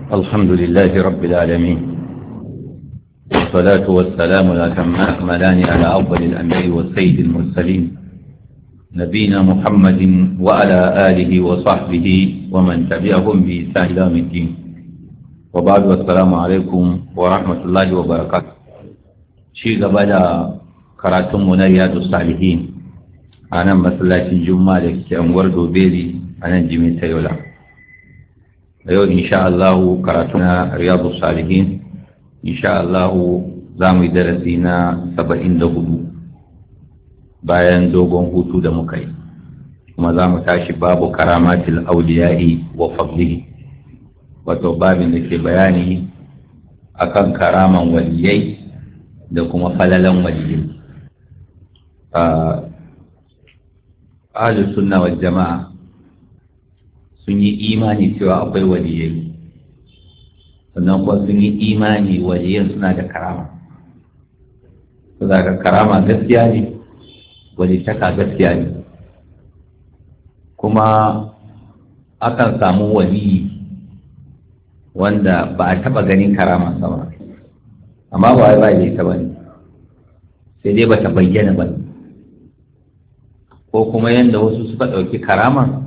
الحمد لله رب العالمين، والصلاة والسلام الأكملان على أفضل الأنبياء والسيد المرسلين نبينا محمد وعلى آله وصحبه ومن تبعهم بإحسان إلى يوم الدين. وبعد، والسلام عليكم ورحمة الله وبركاته. شيء قبل كراتم رياض الصالحين أنا مسلاة الجمعة لكي دوبيلي أنا جميل تيولا. yau insha Allah karatuna riyadus salihin insha Allah zamu yi darasi na 74 bayan dogon hutu da muka yi, kuma zamu tashi babu karamatil awliya'i wa fadlihi, wato babin da ke bayani akan karaman waliyai da kuma falalan waliyai. Ahlus sunna wal jama'a sun yi imani cewa akwai waliyai, sannan kuma sun yi imani waliyan suna da karama. su da karama gaskiya ne, walitaka gaskiya ne, kuma akan samu waliyi wanda ba a taba ganin karama sama, amma ba wai ba da ita bane, sai dai ba ta bayyana ba, ko kuma yadda wasu suka ɗauki karama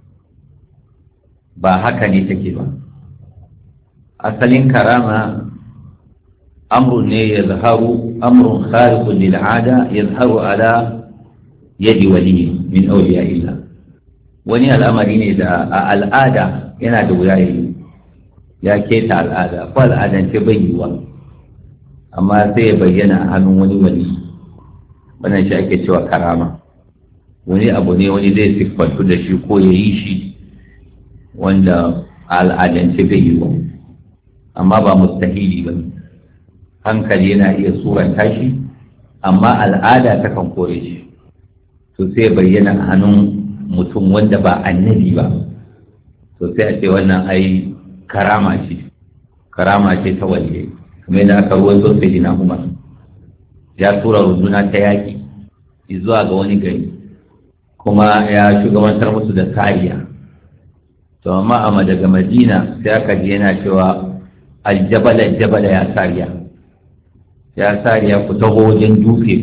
ba haka ne take ba. Asalin karama amrun ne ya zaharu, amrun khariqun lil ada yazharu ala yadi wali min awliya illa. Wani al'amari ne da a al'ada yana da wuya yi, ya keta al'ada, ko al'adance bai yiwa, amma sai ya bayyana a hannun wani wali. Wannan shi ake cewa karama. Wani abu ne wani zai siffantu da shi ko ya yi shi wanda al'adance bai yi wa, amma ba mustahili ba ne. Hankali yana iya suranta shi, amma al'ada ta kan kore shi, to sai bayyana a hannun mutum wanda ba annabi ba, to sai a ce wannan ai karama ce ta waliyai. Kamar yadda aka ruwaito sayyidina Umar ya tura runduna ta yaƙi zuwa ga wani gari, kuma ya shugabantar musu da kariya. To amma daga Madina sai aka ji yana cewa aljabala ya sariya ku taho wajen dutse,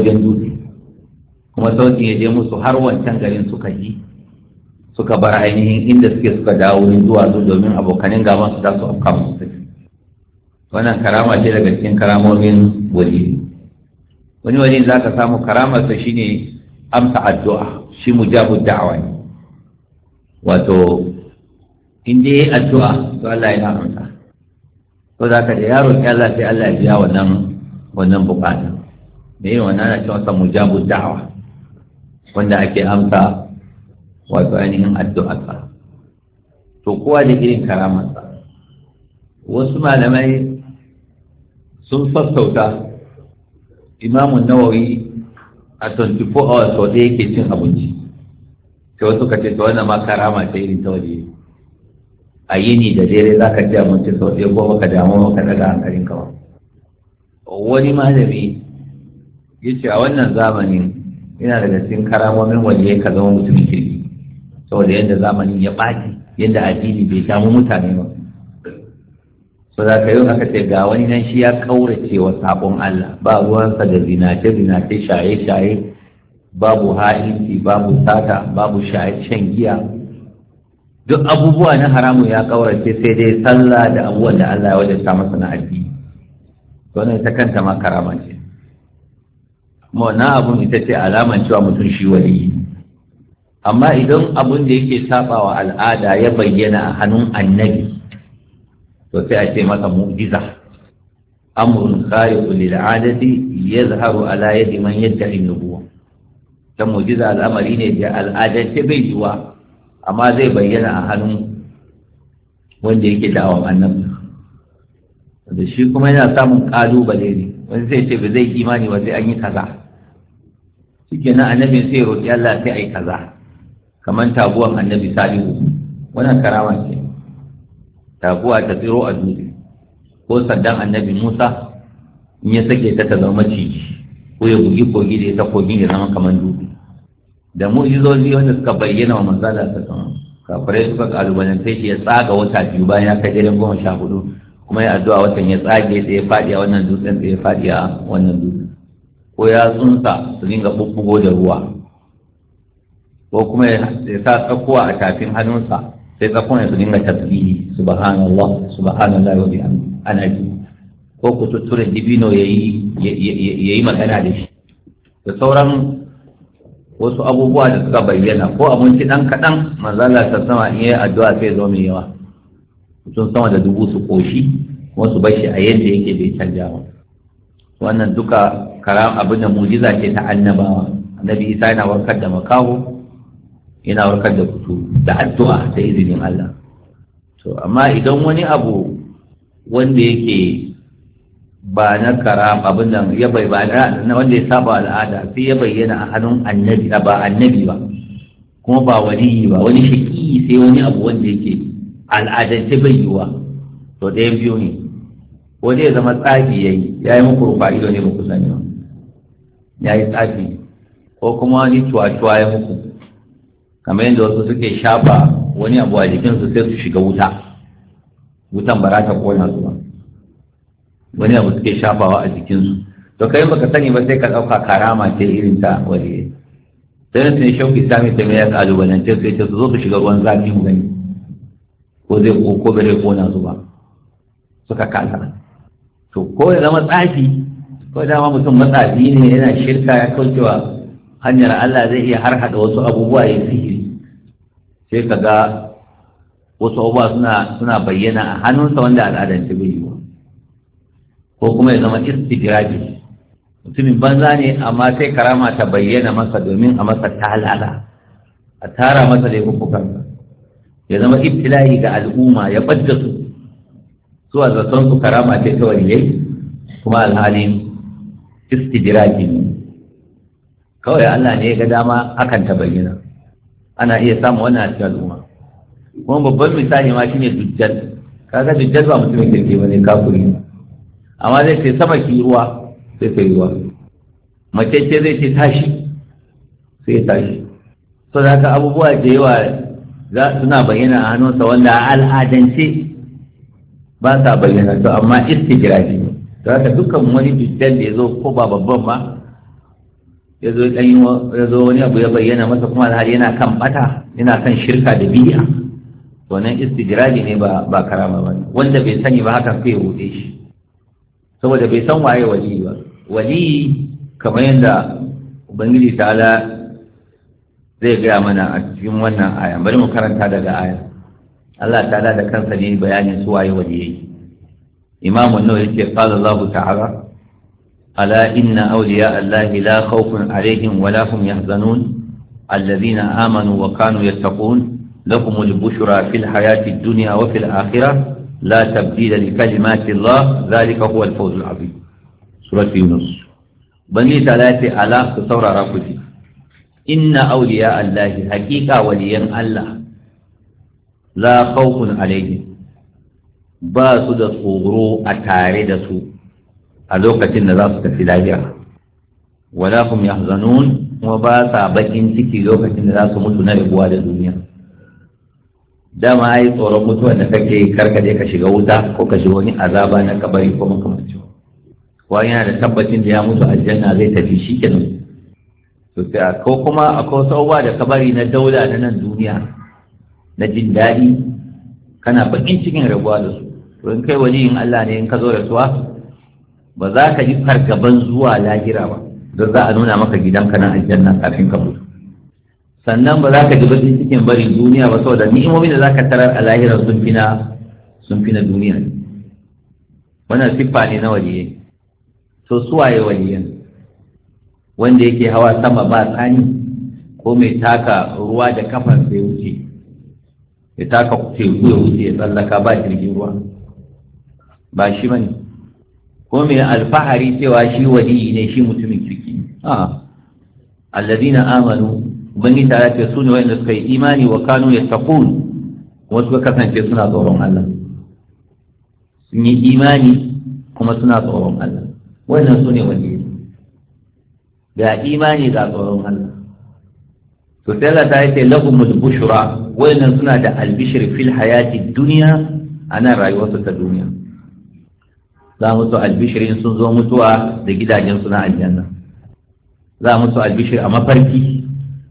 kuma sautin ya je musu har wancan garin suka ji, suka bar ainihin inda suka dawo zuwa domin abokanin gaban su za su afka musu. Wannan karama ce daga cikin karamomin wali. Wani wali za ka samu karamarsa shine amsa addu'a, shi mujabud da'awa ne, wato in dai addu'a to Allah yana amsa. To za ka da yaro ki Allah sai Allah ya biya wannan bukata. Me yin wannan ana cewa sa mujabud da'wa, wanda ake amsa wato ainihin addu'arsa. To kowa da irin karamarsa. Wasu malamai sun sassauta. Imamun Nawawi a 24 hours sau ɗaya yake cin abinci. Sai wasu ka ce ta wannan ma karama ta irin ta waje. A yini da dare za ka ci abinci sau ɗaya ko baka damu maka daga hankalin kawa. Wani malami ya ce a wannan zamanin yana daga cikin karamomin waliyai ka zama mutumin kirki, saboda yadda zamanin ya ɓaci, yadda addini bai damu mutane ba. So za ka yi aka ce ga wani nan shi ya kaurace wa sabon Allah, ba ruwansa da zinace shaye-shaye, babu ha'inci, babu sata, babu shan giya, duk abubuwa na haramu ya kaurace, sai dai sallah da abubuwan da Allah ya wajenta masa na addini. Wannan ita kanta ma karama ce, kuma wannan abun ita ce alaman cewa mutum shi waliyi. Amma idan abun da yake sabawa al'ada ya bayyana a hannun annabi, to sai a ce masa mu'jiza. Amrun khariqun lil 'adati yazharu ala yadi man yad'i an-nubuwah. Ta mu'jiza al'amari ne da al'adance bai yiwa, amma zai bayyana a hannun wanda yake da'awan annabi. Da shi kuma yana samun kalubale ne, wani zai ce ba zai imani ba sai an yi kaza, shikenan annabi sai ya roƙi Allah sai ai kaza, kamar taguwan annabi Salihu. Wannan karama ce, taguwa ta tsiro a dutse, ko sandan annabi Musa in ya sake ta zama maciji, ko ya bugi kogi da ita kogin ya zama kamar dutse. Da mu'jizozi wanda suka bayyana wa manzala ta sama, kafirai suka kalubalance shi ya tsaga wata biyu bayan ya kai daren 14 kuma ya addu'a watan ya tsage da ya faɗi a wannan dutsen da ya faɗi a wannan dutsen ko ya tsunsa su dinga bubbugo da ruwa ko kuma ya sa tsakuwa a tafin hannunsa sai tsakuwa su dinga tasbihi subhanallah subhanallah wa bihamdi ana ji ko ku tutture dibino yayi magana da shi da sauran wasu abubuwa da suka bayyana ko abinci dan kaɗan manzala ta sama in yi addu'a sai zo mai yawa mutum sama da 1000 su koshi kuma su bashi a yadda yake bai canja ba wannan duka karam abin da mujiza ce ta annabawa. Annabi Isa yana warkar da makaho, yana warkar da kutu da addu'a da izinin Allah. To amma idan wani abu wanda yake ba na karam abin nan ya bai ba na wanda ya saba al'ada sai ya bayyana a hannun annabi ba annabi ba kuma ba wali ba wani shaki sai wani abu wanda yake al'adance bai yiwa to ɗayan biyu ne ko dai zama tsafi ya yi muku rufa ido ne muku sani ba ya yi tsafi ko kuma wani cuwa-cuwa ya muku kamar yadda wasu suke shafa wani abu a jikinsu sai su shiga wutan ba za ta kona su ba wani abu suke shafawa a jikinsu to kai baka sani ba sai ka ɗauka karama ce irin ta waliye sai na sun shauki sami ta mai ya kalubalance su ya ce su zo su shiga ruwan zafi mu gani ko zai ko bai kona su ba suka kasa to ko ya zama tsafi ko dama mutum matsafi ne yana shirka ya kaucewa hanyar Allah zai iya har hada wasu abubuwa ya sihiri sai ka ga wasu abubuwa suna bayyana a hannunsa wanda al'adance bai yi ba ko kuma ya zama istidraji mutumin banza ne amma sai karama ta bayyana masa domin a masa talala a tara masa laifukan ya zama ibtila'i ga al'umma ya ɓadda su a zaton su karama ce ta waliyai kuma alhalin istidraji ne kawai Allah ne ya ga dama hakan ta bayyana ana iya samun wannan a cikin al'umma kuma babban misali ma shine dujjal kaga dujjal ba mutumin kirki bane kafiri ne amma zai ce sama ki ruwa sai sai ruwa mace ce zai ce tashi sai tashi so da haka abubuwa da yawa suna bayyana a hannunsa wanda a al'adance ba sa bayyana to amma istidraji ne to haka dukkan wani dujjal da ya zo ko ba babban ba ya zo wani abu ya bayyana masa kuma alhali yana kan bata yana kan shirka da bid'a to nan istidraji ne ba karama ba wanda bai sani ba hakan sai ya wuce shi saboda bai san waye wali ba wali kamar yadda ubangiji ta'ala zai gaya mana a cikin wannan aya bari mu karanta daga aya Allah ta'ala da kansa ne bayanin su waye waliyai imamu nawawi yake qala Allah ta'ala ala inna awliya Allah la khawfun alaihim wa la hum yahzanun alladhina amanu wa kanu yattaqun lahumul bushra fil hayati ad-dunya wa fil akhirah لا تبديل لكلمات الله ذلك هو الفوز العظيم سورة يونس بني ثلاثة آلاف تصور رفضي إن أولياء الله حقيقة وليا الله لا خوف عليهم باسد صغروا أتاردسوا ألوكة النظافة في الآخرة ولا هم يحزنون وباسا بكين تكي لوكة النظافة متنربوا على الدنيا dama ai tsoron mutuwa da kake karkade ka shiga wuta ko ka shiga wani azaba na kabari ko makamancin wani yana da tabbacin da ya mutu aljanna zai tafi shi kenan to sai ko kuma akwai sauwa da kabari na daula na nan duniya na jin daɗi kana bakin cikin rabuwa da su to in kai waliyin Allah ne in ka zo rasuwa ba za ka ji fargaban zuwa lahira ba don za a nuna maka gidanka na aljanna kafin ka mutu sannan ba za ka ji bakin cikin barin duniya ba saboda ni'imomin da za ka tarar a lahirar sun fi na duniya wannan siffa ne na waliyai to suwaye waliyan wanda yake hawa sama ba tsani ko mai taka ruwa da kafar sai wuce ya taka teku ya wuce ya tsallaka ba jirgin ruwa ba shi bane ko mai alfahari cewa shi waliyi ne shi mutumin kirki alladina amanu ubangiji ta ce su ne wanda suka yi imani wa kanu yattaqun kuma suka kasance suna tsoron Allah sun yi imani kuma suna tsoron Allah wannan su ne wanda ga imani ga tsoron Allah to sai Allah ta yace lahumul bushra wayannan suna da albishir fil hayati dunya ana rayuwarsu ta duniya za mu so albishirin sun zo mutuwa da gidajen suna aljanna za mu so albishir a mafarki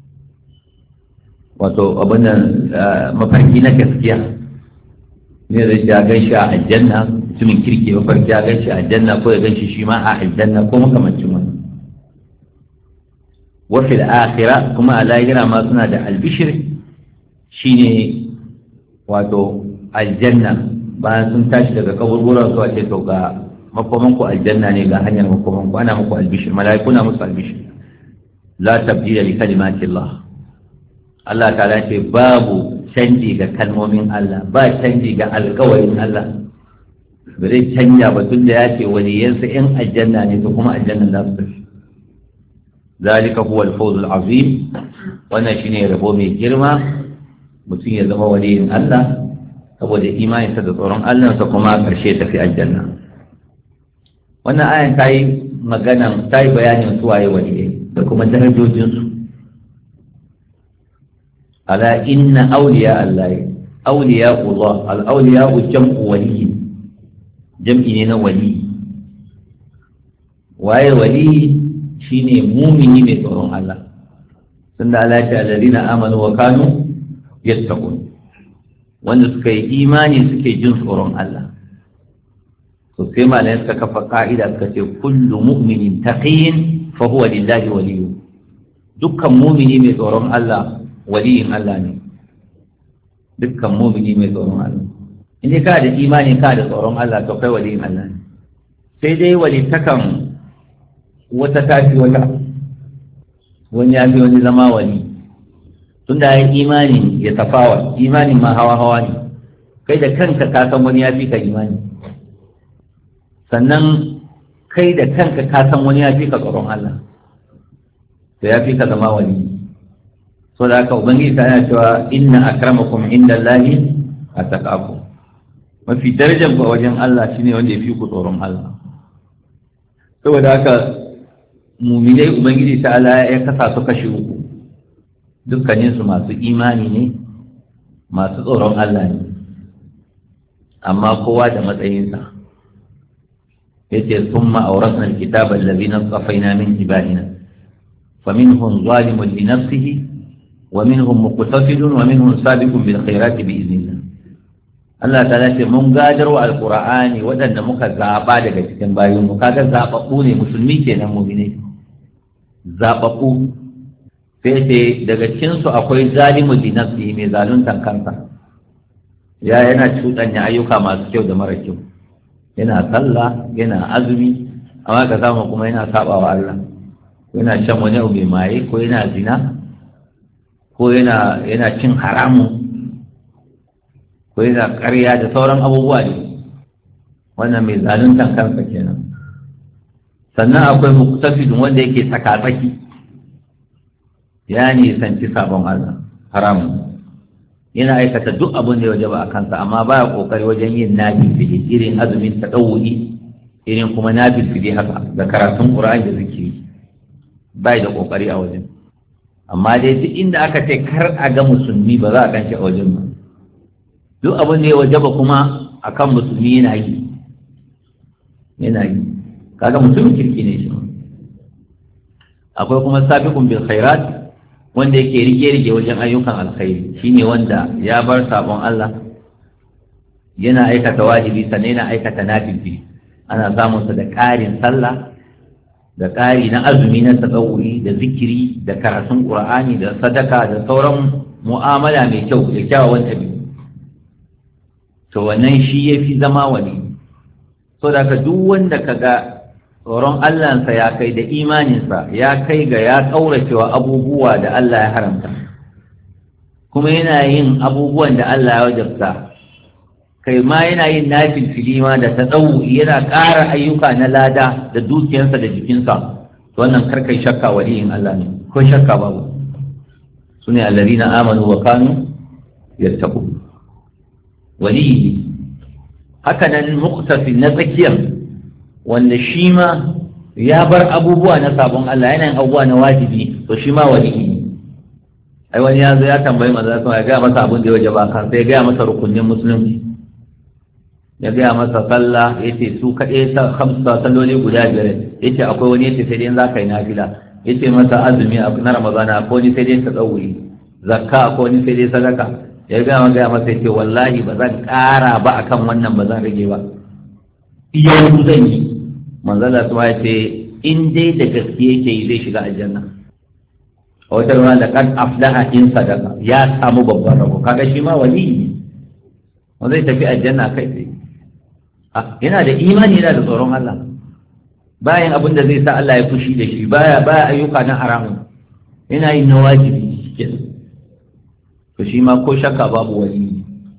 wato abin mafarki na gaskiya ne da ya ganshi a aljanna mutumin kirki mafarki ya ganshi a aljanna ko ya ganshi shi ma a aljanna ko makamancin wani wafi al'akira kuma a lahira ma suna da albishir shine wato aljanna bayan sun tashi daga kaburburan su a ce to ga makomanku aljanna ne ga hanyar makomanku ana muku albishir mala'iku na musu albishir la tabdila li kalimati Allah ta'ala ce babu canji ga kalmomin Allah ba canji ga alƙawarin Allah ba zai canja ba tun da ya ce waliyansa in aljanna ne to kuma aljanna za su tafi zalika huwa al-fawz al-azim wannan shine rabo mai girma mutum ya zama waliyin Allah saboda imaninsa da tsoron Allah sa kuma karshe tafi aljanna wannan ayan ta yi magana ta yi bayanin su waye waliyai da kuma darajojinsu ala inna awliya Allah awliya Allah al-awliya jam'u wali jam'i ne na wali waye wali shine mumini mai tsoron Allah tunda Allah ya alladina amanu wa kanu yattaqun wanda suka yi imani suke jin tsoron Allah to sai malayen suka kafa ka'ida suka ce kullu mu'minin taqiyin fa huwa lillahi waliyyu dukkan mu'mini mai tsoron Allah waliyin Allah ne dukkan mu'mini mai tsoron Allah in ka da imani ka da tsoron Allah to kai waliyin Allah ne sai dai walitakan wata tafi wata wani ya fi wani zama wali tunda ya imani ya tafawa imanin ma hawa ne kai da kanka ka san wani ya fi ka imani sannan kai da kanka ka san wani ya fi ka tsoron Allah to ya fi ka zama wali so da haka ubangiji ta yana cewa inna akramakum indallahi attaqakum mafi darajar ba wajen Allah shine wanda ya fi ku tsoron Allah saboda haka mu'minai ubangiji ta Allah ya kasa su kashi uku dukkanin su masu imani ne masu tsoron Allah ne amma kowa da matsayinsa yace thumma awrasna alkitaba alladhina safaina min ibadina faminhum zalimun li nafsihi wa minhum muqtasidun wa minhum sabiqun bil khairati bi idhnillah Allah ta ce mun gadarwa alqur'ani wadanda muka zaba daga cikin bayin mu kaga zababbu ne musulmi kenan mu'mini zababbu sai ce daga cikin su akwai zalimun li nafsihi mai zaluntan kansa yana cuɗanya ayyuka masu kyau da mara kyau yana sallah yana azumi amma ka samu kuma yana sabawa Allah yana shan wani abu mai maye ko yana zina ko yana cin haramun ko yana ƙarya da sauran abubuwa ne wannan mai zaluntan kansa kenan sannan akwai muqtasidun wanda yake tsakatsaki ya nisanci sabon Allah haramun yana aikata duk abin da ya wajaba a kansa amma baya kokari wajen yin nafili irin azumin tadawwi irin kuma nafili haka da karatun Qur'ani da zikiri bai da kokari a wajen amma dai duk inda aka ce kar a ga musulmi ba za a ganci a wajen ba duk abin da ya wajaba kuma akan musulmi yana yi kaga mutumin kirki ne shi akwai kuma sabiqun bil khairat wanda yake rige wajen ayyukan alkhairi shine wanda ya bar sabon Allah yana aikata wajibi sannan yana aikata nafili ana samun sa da ƙarin sallah da ƙari na azumi na tsawuri da zikiri da karatun Qur'ani da sadaka da sauran mu'amala mai kyau da kyawawan ɗabi'u to wannan shi yafi zama wani so da ka duk wanda kaga tsoron Allahnsa ya kai da imaninsa ya kai ga ya ƙauracewa abubuwa da Allah ya haramta kuma yana yin abubuwan da Allah ya wajabta kai ma yana yin nafilfili ma da tadawu yana ƙara ayyuka na lada da dukiyarsa da jikinsa to wannan karkai shakka waliyin Allah ne ko shakka babu sune allazina amanu wa kanu yattaqun waliyi haka nan muqtasid na tsakiyar wanda shi ma ya bar abubuwa na sabon Allah yana yin abubuwa na wajibi to shi ma waliyi ai wani ya zo ya tambayi manzo Allah ya ga masa abin da ya wajaba kan sai ya ga masa rukunin musulunci, ya ga masa sallah yace su kaɗai ta khamsa salloli guda biyar, yace akwai wani yace sai dai za ka yi nafila, yace masa azumi na ramadana akwai wani sai dai tsawuri, zakka akwai wani sai dai sadaka, ya ga masa yace wallahi ba zan ƙara ba akan wannan, ba zan rage ba, yau zan yi. manzo Allah ya ce in dai da gaske yake yi zai shiga aljanna. A wata ruwa da kan aflaha in sadaka ya samu babban rabo, kaga shi ma wali ne wanda zai tafi aljanna kai tsaye. Yana da imani, yana da tsoron Allah, bayan abin da zai sa Allah ya fushi da shi, baya ayyuka na haramun, yana yin na wajibi kenan. To shi ma ko shakka babu wali ne.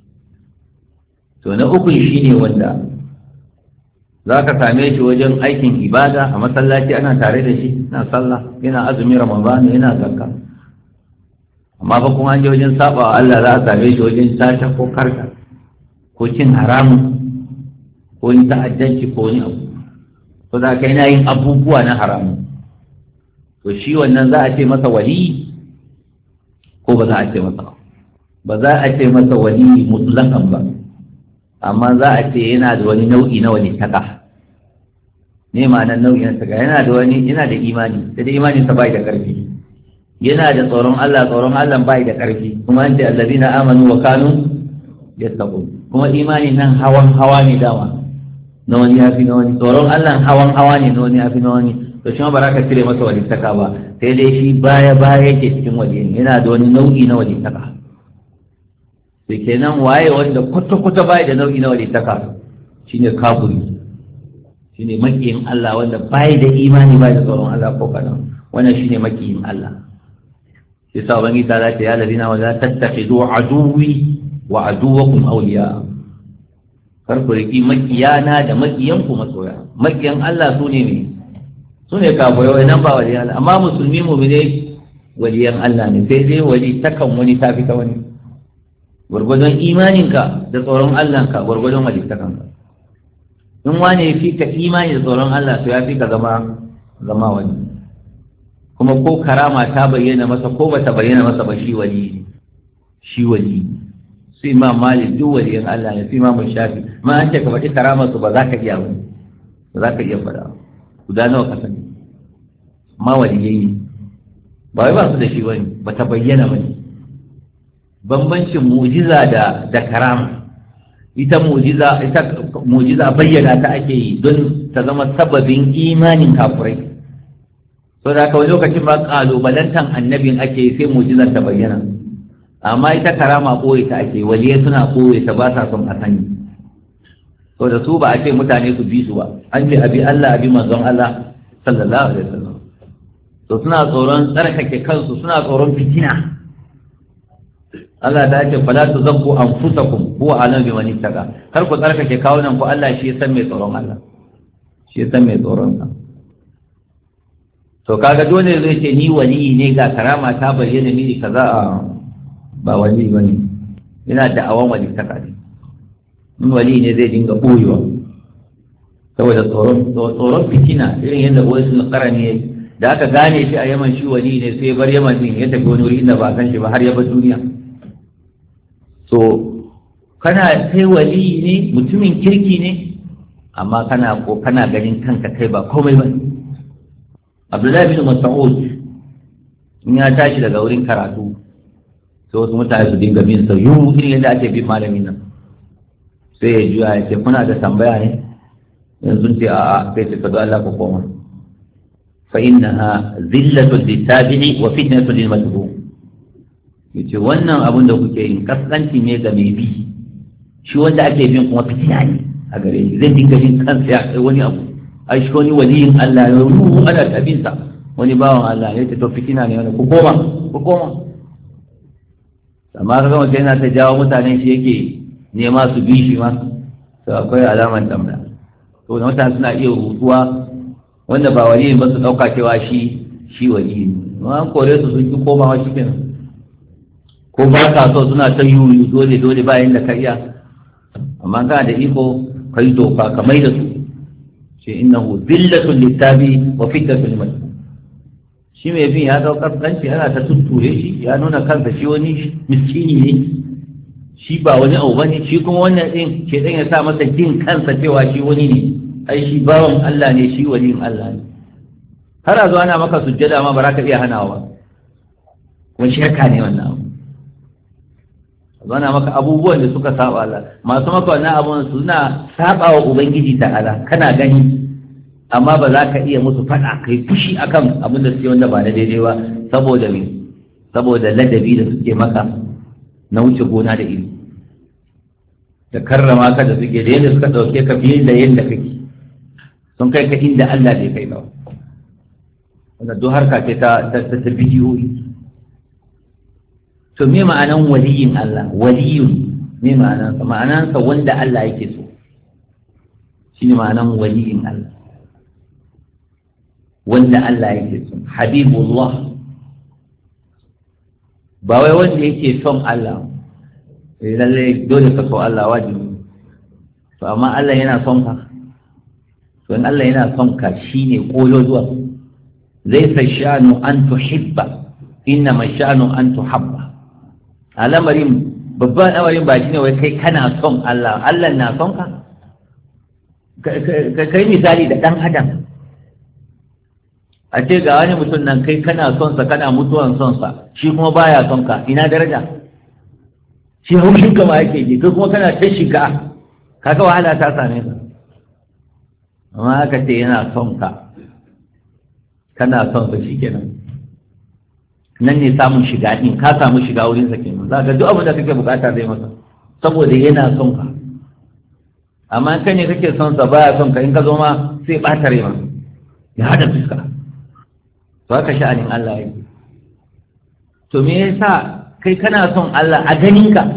To na uku shine wanda za ka same shi wajen aikin ibada a masallaci, ana tare da shi, yana sallah, yana azumi ramadana, yana zakka, amma ba kuma an je wajen saba wa Allah za a same shi wajen sata ko karka ko cin haramun ko yin ta'addanci ko wani abu, ko za ka yana yin abubuwa na haramun. To shi wannan za a ce masa wali ko ba za a ce masa ba za a ce masa wali mutlakan ba, amma za a ce yana da wani nau'i na wani taka. Ne ma'anar nau'i na taka? Yana da imani, sai da imanin sa bai da karfi. Yana da tsoron Allah bai da karfi. Kuma an ce allazina amanu wa kanu yattaqun. Kuma imani nan hawa ne dama. Na wani yafi na wani. Tsoron Allah hawa ne, na wani yafi na wani. To shi ma ba za ka cire masa wani taka ba. Sai dai shi baya yake cikin wali. Yana da wani nau'i na wani taka. da kenan waye wanda kwata-kwata bai da nau'i na walitaka shine kafiri, shine makiyin Allah wanda bai da imani bai da tsoron Allah ko kadan, wannan shine makiyin Allah. Sai sa ubangi ta ce ya ladina wa la tattakhidu aduwi wa aduwakum awliya, kar ku riki makiyana da makiyan ku masoya. Makiyan Allah sune kafirai nan ba waliyan Allah, amma musulmi mu'mine waliyan Allah ne, sai dai wali takan wani tafi ta wani, gwargwadon imaninka da tsoron Allahnka gwargwadon walittakanka. In wane ya fi ka imani da tsoron Allah to ya fi ka zama wani, kuma ko karama ta bayyana masa ko ba ta bayyana masa ba shi wali su Imam Malik duk waliyan Allah ne, su Imam Shafi ma an ce ka faɗi karama su ba za ka iya wani, ba za ka iya faɗa guda nawa ka sani, ma waliyai ne ba wai ba su da shi wani, ba ta bayyana ba ne. Bambancin mu'jiza da karama, ita mu'jiza bayyana ta ake yi don ta zama sababin imanin kafurai, so da haka wani lokacin ba kalubalantan annabin ake yi sai mu'jizar ta bayyana, amma ita karama ɓoye ta ake, waliyai suna ɓoye ta, ba sa son a sani, so da su ba a ce mutane su bi su ba, an ce abi Allah abi manzon Allah sallallahu alaihi wasallam. To suna tsoron tsarkake kansu, suna tsoron fitina. Allah ta ce fala tuzakku anfusakum huwa a'lamu biman ittaqa, kar ku tsarkake kawunan ku, Allah shi ya san mai tsoron Allah, shi ya san mai tsoron sa. To kaga dole zai ce ni wali ne ga karama ta bayyana ni kaza, ba wali bane, yana da awan wali taka ne. In wali ne zai dinga boyewa saboda tsoron fitina, irin yadda wani sun karani yayi da aka gane shi a Yaman shi wali ne, sai bar Yaman din ya tafi wani wuri inda ba san shi ba har ya bar duniya. So kana kai wali ne, mutumin kirki ne, amma kana ganin kanka kai ba komai ba. Abdullahi bin Mas'ud in ya tashi daga wurin karatu sai wasu mutane su dinga bin sa irin yadda ake bin malamin nan, sai ya juya ya ce kuna da tambaya ne? Yanzu ce a'a, sai ce ka zo Allah ku koma, fa innaha zillatun littabi'i wa fitnatun lil matbu'. Yace wannan abin da kuke yin kaskanci ne ga mai bi, shi wanda ake bin kuma fitina ne a gare shi, zai dinga jin kansa ya kai wani abu, ai shi wani waliyin Allah ya ruhu ana tabinsa, wani bawan Allah ne, ta to fitina ne wani, ku koma. Amma kaga mutum yana ta jawo mutane shi yake nema su bi shi ma, to akwai alamar tambaya. To da mutane suna iya rutuwa wanda ba waliyin ba su ɗauka cewa shi waliyin, an kore su sun ki komawa shi kenan, ko ba ka so suna ta yuyu dole bayan da ka iya, amma kana da iko ka yi doka ka mai da su ce innahu billatun littabi wa fitnatun liman, shi mai bin ya daukar kanci yana ta tutture shi ya nuna kansa shi wani miskini ne shi ba wani abu bane shi kuma wannan din ke dan ya sa masa jin kansa cewa shi wani ne ai shi bawan Allah ne shi waliyin Allah ne har a zo ana maka sujjada ma ba za ka iya hanawa ba kuma shirka ne wannan abu zana maka abubuwan da suka saba Allah masu maka wannan abun suna saba wa ubangiji ta'ala kana gani amma ba za ka iya musu fada kai fushi akan abin da suke wanda ba na daidai ba saboda ladabi da suke maka na wuce gona da iri da karrama ka da suke da yadda suka dauke ka fiye da yadda kake sun kai ka inda Allah bai kai ba wanda duk harka ce ta bidiyoyi. To me ma'anan waliyin Allah waliyun me ma'anansa ma'anansa wanda Allah yake so shi ne ma'anan waliyin Allah wanda Allah yake so habibullah ba wai wanda yake son Allah lalle dole ka so Allah wajibi to amma Allah yana son ka to in Allah yana son ka shine koyo zuwa laysa sha'nu an tuhibba innama sha'nu an tuhabba al'amarin babban al'amarin ba shine wai kai kana son Allah Allah na son ka kai misali da dan adam a ce ga wani mutum nan kai kana son sa kana mutuwan son sa shi kuma baya son ka ina daraja shi haushin ka ma yake ji kai kuma kana ta shiga kaga wahala ta same ka amma aka ce yana son ka kana son sa shikenan nan ne samun shiga din ka samu shiga wurin sa kenan za ka duk abin da kake bukata zai masa saboda yana son ka amma kai ne kake son sa baya son ka in ka zo ma sai bata rai ma ya hada fuska to haka sha'anin Allah yake to me yasa kai kana son Allah a ganin ka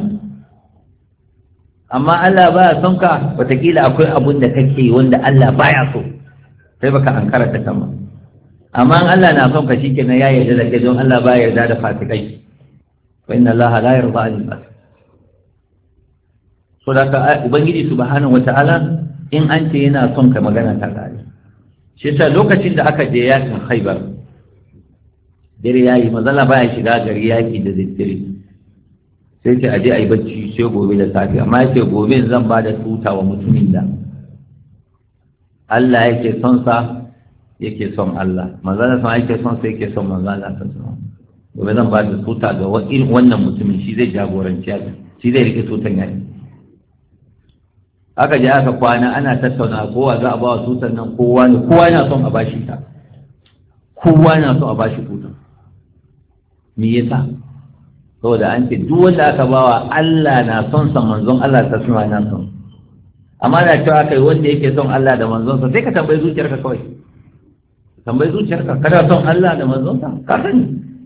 amma Allah baya son ka wataƙila akwai abun da kake wanda Allah baya so sai baka ankara ta kama amma Allah na son ka shikenan ya yarda da kai don Allah ba yarda da fasikai wa inna Allah la yarda anil fasik so da ka ubangiji subhanahu wataala in an ce yana son ka magana ta kare shi yasa lokacin da aka je yakin Khaibar dare yayi mazala baya shiga gari yaki da daddare sai ce aje ayi bacci sai gobe da safe amma yace gobe zan ba da tuta wa mutumin da Allah yake son sa yake son Allah manzala sama yake son sai yake son manzala ta sama gobe zan ba da tuta ga wannan mutumin shi zai jagoranci yaki shi zai rike tutan yaki aka je aka kwana ana tattauna kowa za a ba wa tutan nan kowa yana son a bashi ta kowa yana son a bashi tutan me yasa saboda an ce duk wanda aka bawa Allah na son sa manzon Allah ta sama na son amma da cewa kai wanda yake son Allah da manzon sa sai ka tambayi zuciyarka kawai tambayi zuciyarka kada son Allah da manzonsa ka sani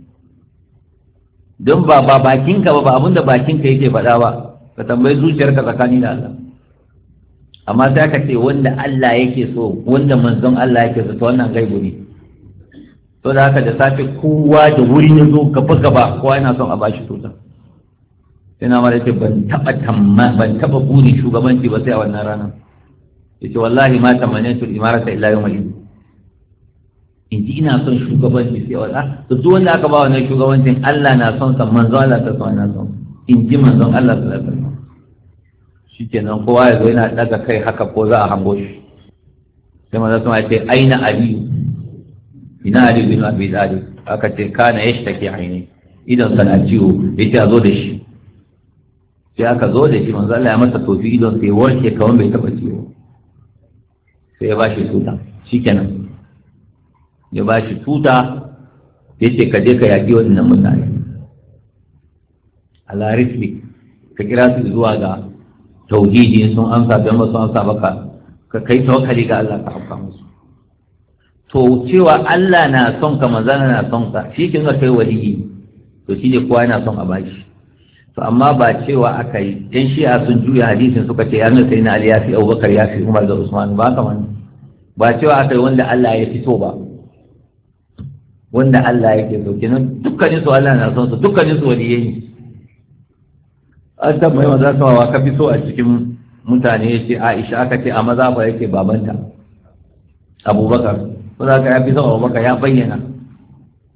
don ba bakinka ba abinda bakinka yake faɗa ba ka tambayi zuciyarka tsakani da Allah amma sai ka ce wanda Allah yake so wanda manzon Allah yake so to wannan gaibu ne to da haka da safe kowa da wuri ya zo gaba kowa yana son a bashi tuta sai na mara ce ban taɓa burin shugabanci ba sai a wannan rana yace wallahi ma tamannatu al-imarata illa yawm al-eid in ji ina son shugabanci sai wala to duk wanda aka ba wannan shugabancin Allah na son sa manzo Allah ta son na son in ji manzon Allah sallallahu alaihi wasallam shikenan kowa ya zo yana daga kai haka ko za a hango shi sai manzo sun ce aina ali ina ali bin abi talib aka ce kana yashtaki aini idan sana ciwo yace a zo da shi sai aka zo da shi manzo Allah ya masa tofi idan sai warke kawai bai taba ciwo sai ya bashi tuta shikenan ya bashi tuta yace ka je ka yaki wannan mutane ala risbi ka kira su zuwa ga tauhidi sun amsa don ba su amsa baka ka kai tawakkali ga Allah ka amsa musu to cewa Allah na son ka manzana na son ka shi kin ga kai waliyi to shi ne kowa yana son a bashi to amma ba cewa aka yi ɗan shi'a sun juya hadisin suka ce yana sai na Ali ya fi Abubakar ya fi Umar da Usman ba haka wani ba cewa aka yi wanda Allah ya fito ba wanda Allah yake so kenan dukkanin su Allah na son su dukkanin su waliyai ne an tambayi maza sawa ka fi so a cikin mutane ya ce Aisha aka ce a maza ba yake babanta Abubakar ko za ka ya fi son Abubakar ya bayyana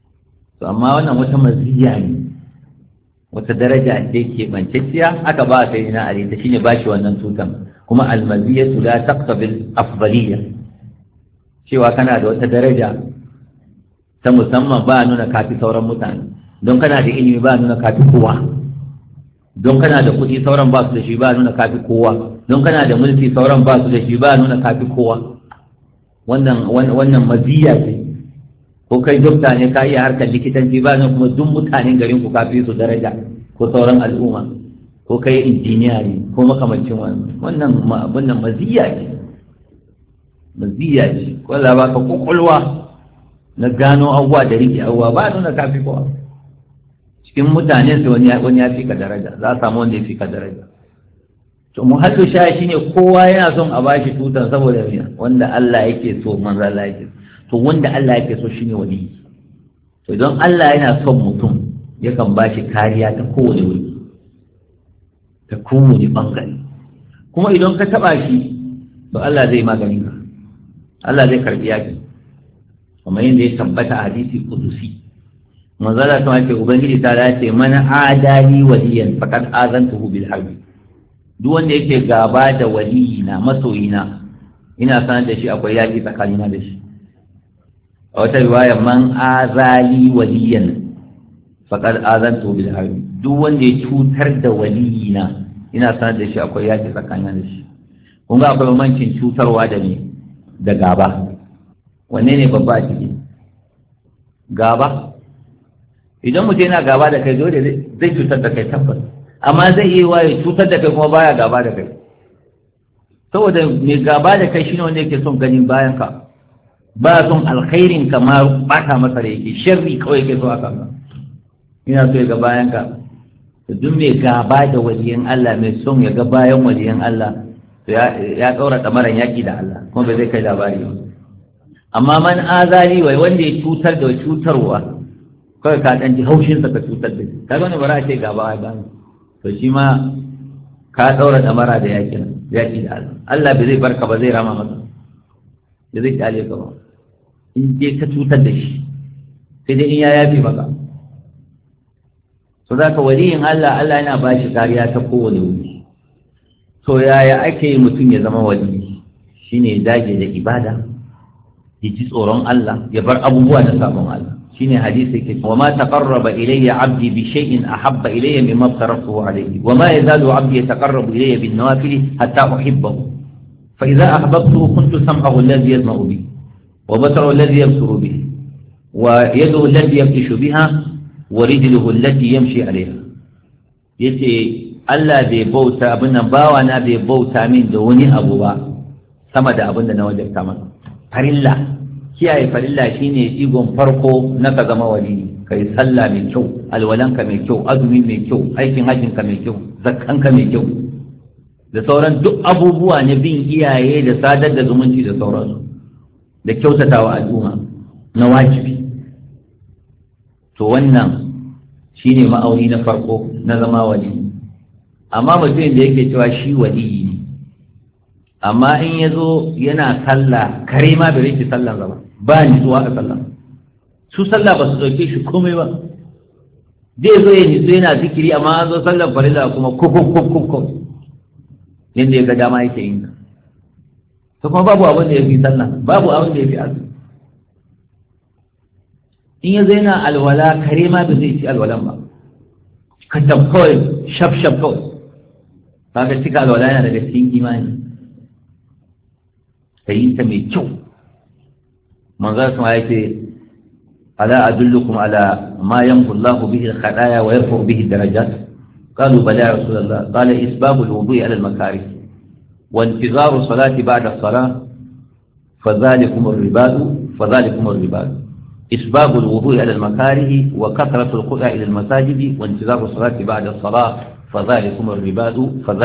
to amma wannan wata maziya ne, wata daraja ce ke bancacciya aka ba sai na Ali ta shine bashi wannan tutan. Kuma almaziyatu la taqtabil afdaliyya, cewa kana da wata daraja ta musamman ba nuna kafi sauran mutane. Don kana da ilimi ba nuna kafi kowa, don kana da kuɗi sauran ba su da shi ba nuna kafi kowa, don kana da mulki sauran ba su da shi ba nuna kafi kowa. Wannan maziya ce. Ko kai dokta ne ka iya harkar likitanci ba nuna kuma duk mutanen garin ku kafi su daraja ko sauran al'umma, ko kai injiniya ne ko makamancin wannan maziya ce. Ko Allah ba ka kokolwa na gano abuwa da rike abuwa ba nuna kafi kowa. Cikin mutane sai wani ya fi ka daraja, za a samu wanda ya fi ka daraja. To muhallu sha shi ne kowa yana son a bashi tutan saboda wanda Allah yake so, manzo Allah yake to wanda Allah yake so shine wali. To idan Allah yana son mutum yakan bashi kariya ta kowane wuri, ta kowane bangare. Kuma idan ka taba shi to Allah zai magani ka, Allah zai karbi yaki. Kamar yadda ya tabbata a hadisi kudusi, manzala ta ce ubangiji ta dace mana adali waliyan faqad azantuhu bil harbi. Duk wanda yake gaba da waliyina, masoyina, ina sanar da shi akwai yaki tsakanina da shi. A wata riwaya man azali waliyan faqad azantuhu bil harbi. Duk wanda ya cutar da waliyina, ina sanar da shi akwai yaki tsakanina da shi. Kun ga akwai bambancin cutarwa da me da gaba. Wanne ne babba a ciki? Gaba. Idan mutum yana gaba da kai dole zai cutar da kai tabbas, amma zai yi waye cutar da kai kuma baya gaba da kai. Saboda mai gaba da kai shine wanda yake son ganin bayan ka, ba son alkhairin ka ma bata masa da yake, sharri kawai yake so aka ka. Ina so ya ga bayan ka. Duk mai gaba da waliyan Allah, mai son ya ga bayan waliyan Allah, ya daura tsamaran yaki da Allah kuma bai zai kai labari ba. Amma man azali wai wanda ya cutar da cutarwa, kawai ka ɗan ji haushinsa ka cutar da shi, ka gani bara ce gaba ba, to shi ma ka ɗaura ɗamara da yaƙi da Allah. Allah bai zai barka ba, zai rama masa, da zai ƙyale ka ba in je ka cutar da shi, sai dai in ya yafe maka. So za ka waliyin Allah, Allah yana ba shi kariya ta kowane wuri. To yaya ake yi mutum ya zama wali? Shine ya dage da ibada, ya ji tsoron Allah, ya bar abubuwa na sabon Allah. shine hadisi yake wa ma taqarraba ilayya 'abdi bi shay'in ahabba ilayya mimma aftaratuhu alayhi wa ma yazalu 'abdi yataqarrabu ilayya bin nawafil hatta uhibbahu fa idha ahbabtuhu kuntu sam'ahu alladhi yasma'u bihi wa basarahu alladhi yabsuru bihi wa yaduhu allati yabtishu biha wa rijluhu allati yamshi 'alayha. Yace Allah bai bauta abin nan bawa na bai bauta min da wani abu ba sama da abin da na wajabta masa. Farilla, kiyaye farilla shine igon farko na ka zama wali. Kai sallah mai kyau, alwalanka mai kyau, azumi mai kyau, aikin hajjinka mai kyau, zakkanka mai kyau, da sauran duk abubuwa na bin iyaye da sadar da zumunci da sauransu, da kyautatawa al'umma na wajibi. To wannan shine ma'auni na farko na zama wali. Amma mutum da yake cewa shi wali ne, amma in ya zo yana sallah kare ma bai rike sallah ba nitsuwa a sallah. Su sallah ba su dauke shi komai ba, zai zo ya nitsu yana zikiri, amma an zo sallar farilla kuma kukukukukuk yadda ya ga dama yake yin ta kuma babu abin da ya fi sallah, babu abin da ya fi azumi. In ya zo yana alwala kare ma bai zai ci alwalan ba, ka kawai shaf kawai. Kaga cika alwala yana daga cikin imani, ka yi ta mai kyau. Manzon sama ya ce ala adullukum ala ma yamhu Allahu bihi al-khataaya wa yarfa'u bihi ad-darajat qalu bala ya rasulullah qala isbabu al-wudu'i ala al-makarih wa intizaru salati ba'da as-salah fadhalikum ar-ribad isbabu al-wudu'i ala al-makarih wa kathratu al-qudaa ila al-masajid wa intizaru salati ba'da as-salah fadhalikum ar-ribad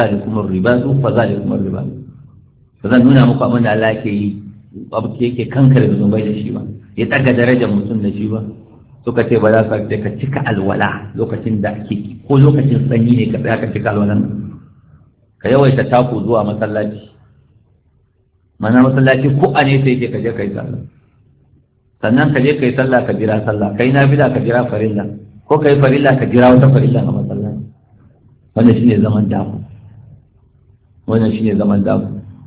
zan nuna muku abin da Allah ke yi, abu yake kankare zunubai da shi ba, ya daga darajar mutum da shi ba. Suka ce ba za su ka cika alwala lokacin da ake, ko lokacin sanyi ne ka tsaya ka cika alwalan, ka yawaita taku zuwa masallaci, mana masallaci ko a nesa yake ka je ka yi sallah. sannan ka je kai sallah ka jira sallah, kai nafila ka jira farilla, ko kai farilla ka jira wata farilla a masallaci. Wannan shine zaman damu. Wannan shine zaman damu.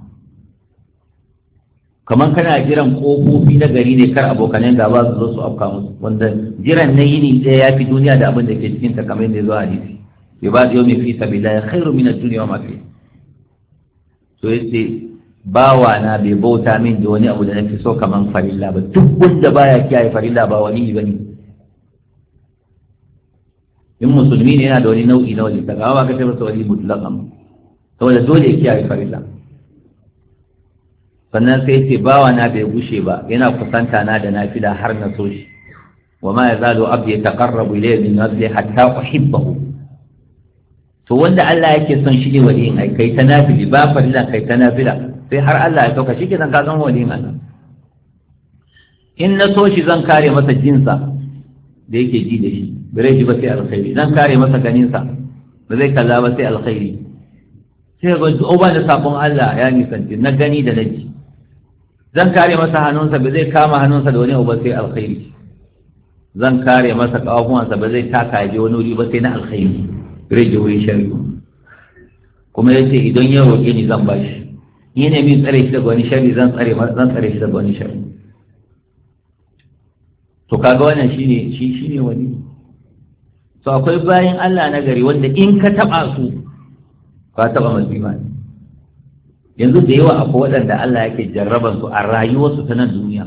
Kamar kana jiran kofofi na gari ne kar abokanen gaba su zo su afka musu, wanda jiran na yini ɗaya ya fi duniya da abin da ke cikin ta, kamar yadda ya zo a hadisi. Ya ba da yau mai fi sabilillah khairu min ad-dunya wa ma fiha. To yace bawa na bai bauta min da wani abu da nake so kaman farilla ba. Duk wanda baya kiyaye farilla ba wani bane. In musulmi ne yana da wani nau'i na wani daga ba ka ce masa wani mutlaqan, saboda dole ya kiyaye farilla. Sannan sai ce bawa na bai gushe ba yana kusanta na da nafila har na so shi, wa ma yazalu abdi yataqarrabu ilayya bin nafli hatta uhibbahu. To wanda Allah yake son shi ne waliyin ai, kai ta nafili ba farilla kai ta nafila sai har Allah ya sauka shi kenan ka zama waliyin Allah. In na so shi zan kare masa jinsa da yake ji da shi, bare ji ba sai alkhairi, zan kare masa ganinsa ba zai kaza ba sai alkhairi. Sai ga uba da sabon Allah ya nisanci na gani da na ji. Zan kare masa hannunsa ba zai kama hannunsa da wani abu ba sai alkhairi. Zan kare masa kafafuwansa ba zai taka je wani wuri ba sai na alkhairi, rage wurin shari'u. Kuma yace idan ya roƙe ni zan bashi, ni ne min tsare shi daga wani shari zan tsare shi daga wani shari. To kaga wannan shine wani. To akwai bayin Allah na gari wanda in ka taba su ka taba masima ne. Yanzu da yawa akwai waɗanda Allah yake jarraban su a rayuwarsu ta nan duniya,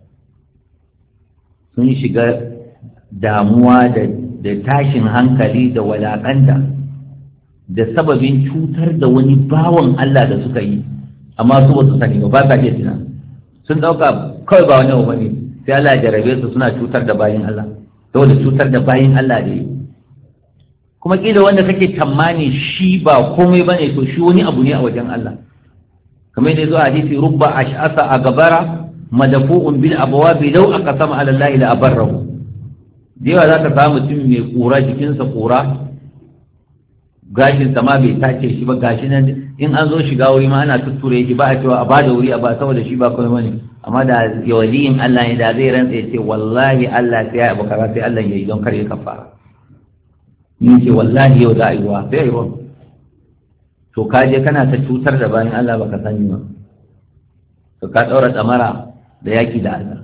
sun shiga damuwa da tashin hankali da walakanta da sababin cutar da wani bawan Allah da suka yi, amma su ba su sani ba sa iya tuna. Sun ɗauka kawai ba wani abu ne, sai Allah ya jarrabe su suna cutar da bayin Allah, saboda cutar da bayin Allah da yi. Kuma kila wanda kake tammani shi ba komai bane, to shi wani abu ne a wajen Allah. kamar yadda zuwa hadisi rubba ash'asa a gabara madafu'un bil abwabi law aqsama ala allahi la abarrahu. Dewa za ka samu mutum mai kura, jikinsa kura, gashin ma bai tace shi ba, gashi nan in an zo shiga wuri ma ana tutture shi, ba a cewa a bada wuri a ba, saboda shi ba kawai bane. Amma da waliyin Allah ne da zai rantsa ya ce wallahi Allah sai ya abu kaza, sai Allah ya yi don kar ya kafara. Ni ce wallahi yau za a yi wa, sai ya yi wa. To ka je kana ta cutar da bayan Allah baka sani ba, to ka daura tsamara da yaki da Allah.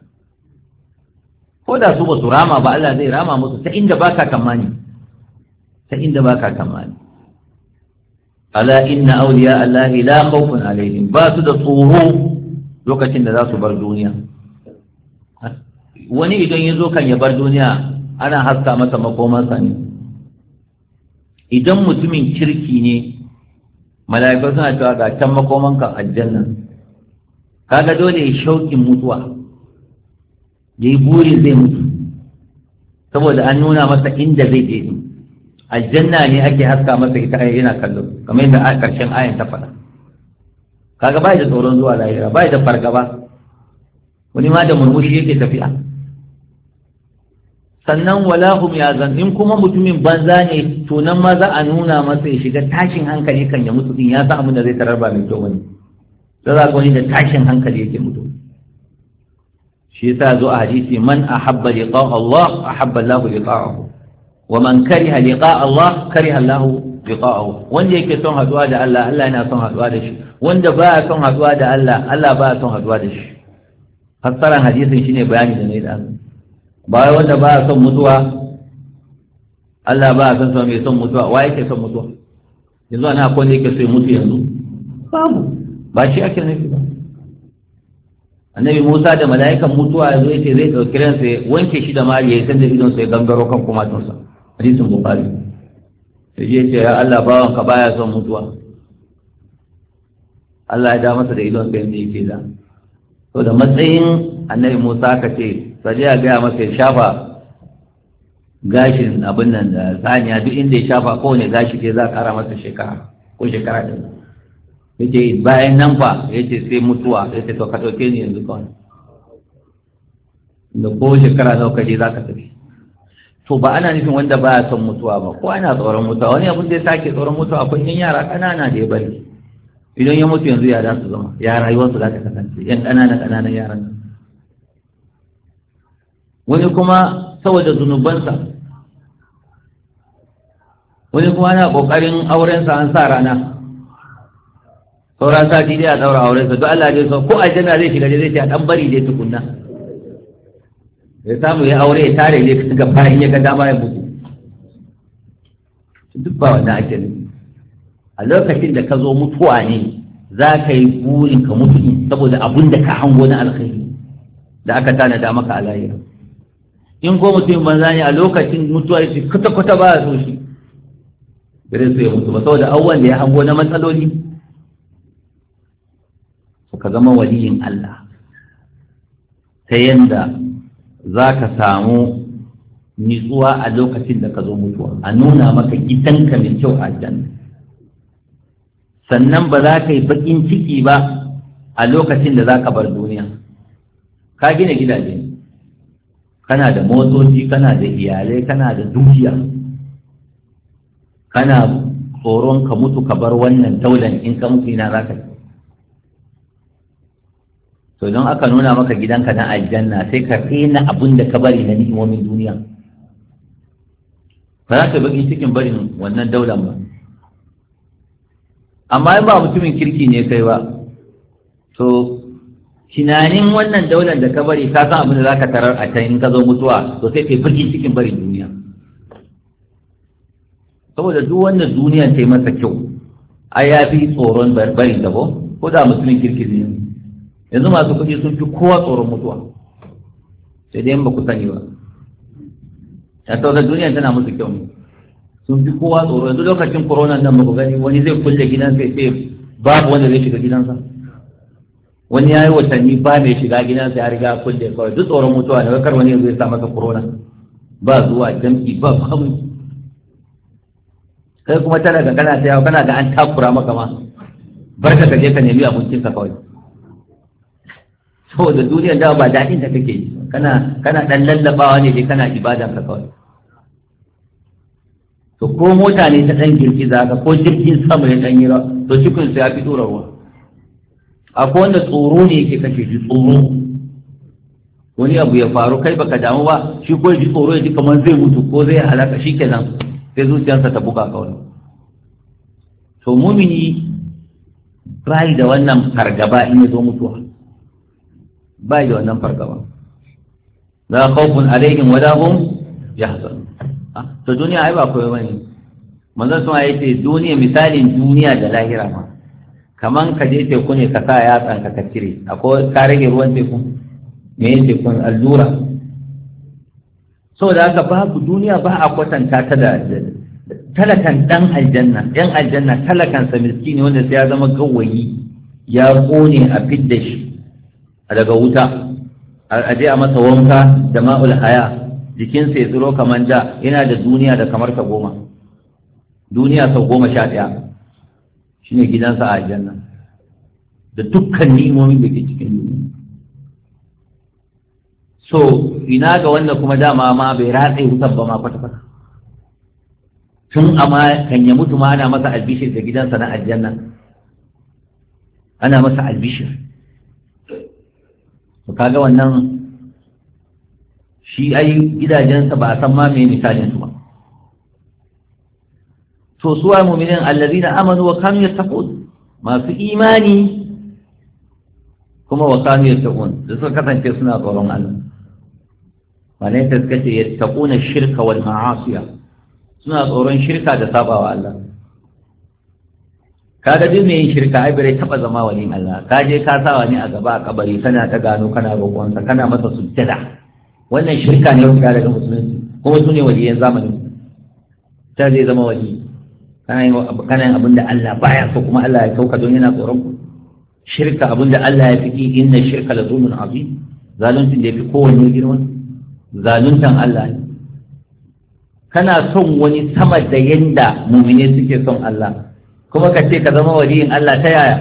Ko da su ba su rama ba, Allah zai rama musu ta inda baka kamani, ta inda baka kamani. Ala inna awliya Allah la khawfun alaihim, ba su da tsoro lokacin da za su bar duniya. Wani idan ya zo kan ya bar duniya ana haska masa makomansa ne. Idan mutumin kirki ne, mala'iku suna cewa ga can makomanka aljanna, kaga dole ya shauƙin mutuwa, ya yi buri zai mutu, saboda an nuna masa inda zai je. Aljanna ne ake haska masa ita yana kallo, kamar yadda a ƙarshen ayan ta faɗa. Kaga bai da tsoron zuwa lahira, bai da fargaba, wani ma da murmushi yake tafiya. Sannan wala hum yazan, in kuma mutumin banza ne, to nan ma za a nuna masa ya shiga tashin hankali kan ya mutu din, ya san abin da zai tarar ba mai kyau wani. Sai za ka wani da tashin hankali yake mutu. Shi yasa zo a hadisi, man ahabba liqa Allah ahabba Allah liqa'ahu, wa man kariha liqa Allah kariha Allah liqa'ahu. Wanda yake son haduwa da Allah, Allah yana son haduwa da shi. Wanda baya son haduwa da Allah, Allah baya son haduwa da shi. Fassaran hadisin shine bayani da nayi da Allah. Ba wanda ba son mutuwa, Allah ba son sa mai son mutuwa, wa yake son mutuwa? Yanzu ana akwai wanda yake so ya mutu yanzu? Babu, ba shi ake nufi ba. Annabi Musa da mala'ikan mutuwa ya zo ya ce zai ɗauki ransa ya wanke shi da mari ya san da idonsa ya gangaro kan kumatunsa. Hadisin Bukhari. Sai ya ce ya Allah bawanka baya son mutuwa. Allah ya da masa da idonsa yadda yake da. To da matsayin Annabi Musa ka ce sai ya gaya masa ya shafa gashin abin nan da saniya, duk inda ya shafa kowane gashi ke za a kara masa shekara ko shekara ɗin. Ya ce bayan nan fa ya ce sai mutuwa, ya ce to ka ɗauke ni yanzu kawai, da ko shekara nawa ka je za ka tafi. To ba ana nufin wanda ba ya son mutuwa ba, ko ana tsoron mutuwa. Wani abin da ya sake tsoron mutuwa akwai yan yara ƙanana da ya bari, idan ya mutu yanzu ya za su zama, ya rayuwarsu za ta kasance, yan ƙananan yaran. wani kuma saboda zunubansa, wani kuma ana kokarin aurensa an sa rana sauran sati dai a daura aurensa don Allah dai so ko aljanna zai shiga zai ce a dan bari dai tukunna ya samu ya aure ya tare ne ga bayan ya ga dama ya mutu. Duk ba wanda ake nufi. A lokacin da ka zo mutuwa ne za ka yi burin ka mutu saboda abun da ka hango na alkhairi da aka tanada maka a lahira. In ko mutum banza ne a lokacin mutuwa ya ce kwata-kwata ba ya so shi bare so ya mutu ba saboda abubuwan da ya hango na matsaloli. Ka zama waliyin Allah ta yanda za ka samu nitsuwa a lokacin da ka zo mutuwa, a nuna maka gidanka mai kyau a aljanna. Sannan ba za ka yi baƙin ciki ba a lokacin da za ka bar duniya. Ka gina gidaje, kana da motoci, kana da iyalai, kana da dukiya, kana tsoron ka mutu ka bar wannan daular, in ka mutu ina za ka yi. To don aka nuna maka gidanka na aljanna sai ka tsena abin da ka bari na ni'imomin duniya, ba za ka baki cikin barin wannan daular ba. Amma in ba mutumin kirki ne kai ba, to tunanin wannan daular da ka bari ka san abin da za ka tarar a can in ka zo mutuwa, to sai kai baki cikin barin duniya. Saboda duk wannan duniya ta yi masa kyau, ai ya fi tsoron barin da ko da mutumin kirki ne. Yanzu masu kuɗi sun fi kowa tsoron mutuwa, sai dai ba ku sani ba. A sauran duniya tana musu kyau ne, sun fi kowa tsoro. Yanzu lokacin corona nan ba ku gani wani zai kulle gidansa ya ce babu wanda zai shiga gidansa, wani ya yi watanni ba mai shiga gidansa ya riga kulle kawai, duk tsoron mutuwa ne, kar wani zai sa masa corona, ba zuwa jam'i ba kamun. Kai kuma tana ga kana ta yawa kana ga an takura maka ma, barka ka je ka nemi abincinka kawai. Saboda duniyar da ba daɗin da kake yi, kana ɗan lallabawa ne dai kana ibadan ka kawai. To ko mota ne ta ɗan girgiza ka ko jirgin sama ya ɗan yi to cikin ya fi tsora ruwa. Akwai wanda tsoro ne yake kashe shi, tsoro. Wani abu ya faru kai baka damu ba, shi ko ji tsoro ya ji kamar zai mutu ko zai halaka, shi kenan sai zuciyarsa ta buga kawai. To mumini bai da wannan fargaba in ya zo mutuwa. Bai da wannan fargaba, la khawfun alaihim wala hum yahzanun. To duniya ai ba koyo bane. Manzon sun yace duniya misalin duniya da lahira ma kaman ka je teku ne ka sa yatsan ka cire, akwai ka rage ruwan teku me yake kun allura. Saboda haka babu duniya ba a kwatanta ta da talakan dan aljanna. Yan aljanna talakan sa miskini wanda sai ya zama gawayi ya kone a fidda shi daga wuta, a je a masa wanka da ma'ul haya, jikinsa ya tsiro kamar da, yana da duniya da kamar ta 10, duniya sau 11 shi ne gidansa a aljanna da dukkan ni'imomin da ke cikin duniya. So ina ga wanda kuma dama ma bai ratse wutar ba ma kwata-kwata, tun amma kan ya mutu ma ana masa albishir da gidansa na aljanna, ana masa albishir. To kaga wannan shi ai gidajensa ba a san ma me misalin su ba. To suwa mu'minin allazina amanu wa kanu yattaqun, masu imani kuma wa kanu yattaqun, da suka kasance suna tsoron Allah. Malai ta suka ce yattaquna shirka wal ma'asiya, suna tsoron shirka da sabawa Allah. Kaga duk mai yin shirka ai bare taba zama waliyin Allah. Ka je ka sa wani a gaba a kabari kana ta gano kana roƙonsa kana masa sujjada, wannan shirka ne wanda daga musulunci, kuma su ne waliyan zamanin. Ta zai zama wali kana yin abin da Allah baya so kuma Allah ya kauka don yana tsoron ku. Shirka abin da Allah ya fiki, inna shirka la zulmun azim, zaluncin da yafi kowanne girma zaluntan Allah ne. Kana son wani sama da yanda mu'mine suke son Allah, kuma ka ce ka zama waliyin Allah ta yaya?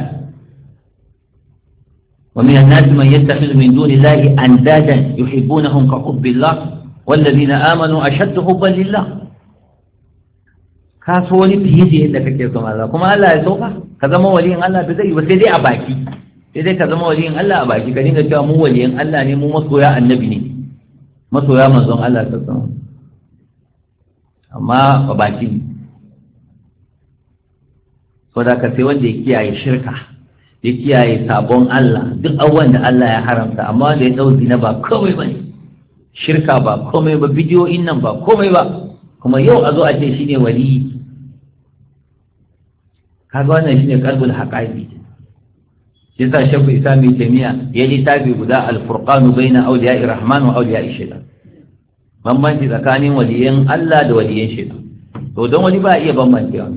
Wa min an-nas man yattakhidhu min duni Allahi andadan yuhibbunahum ka hubbillah wallazina amanu ashaddu hubban lillah. Ka so wani fiye da yadda kake son Allah, kuma Allah ya so ka zama waliyin Allah ba zai yi ba, sai dai a baki, sai dai ka zama waliyin Allah a baki, ka dinga cewa mu waliyin Allah ne, mu masoya annabi ne. masoya manzon Allah ta sama, amma ba baki so da ka sai wanda ya kiyaye shirka, ya kiyaye sabon Allah, duk abubuwan da Allah ya haramta, amma wanda ya dau zina ba komai ba ne, shirka ba komai ba, bidiyoyin nan ba komai ba, kuma yau a zo a ce shine wali. kaga wannan shine qalbul haqaiqi. shi yasa Shaykh Islam Ibn Taymiyyah ya littafi guda al-furqan baina awliya'i rahman wa awliya'i shaytan, bambanci tsakanin waliyan Allah da waliyan shaytan. to don wani ba iya bambancewa.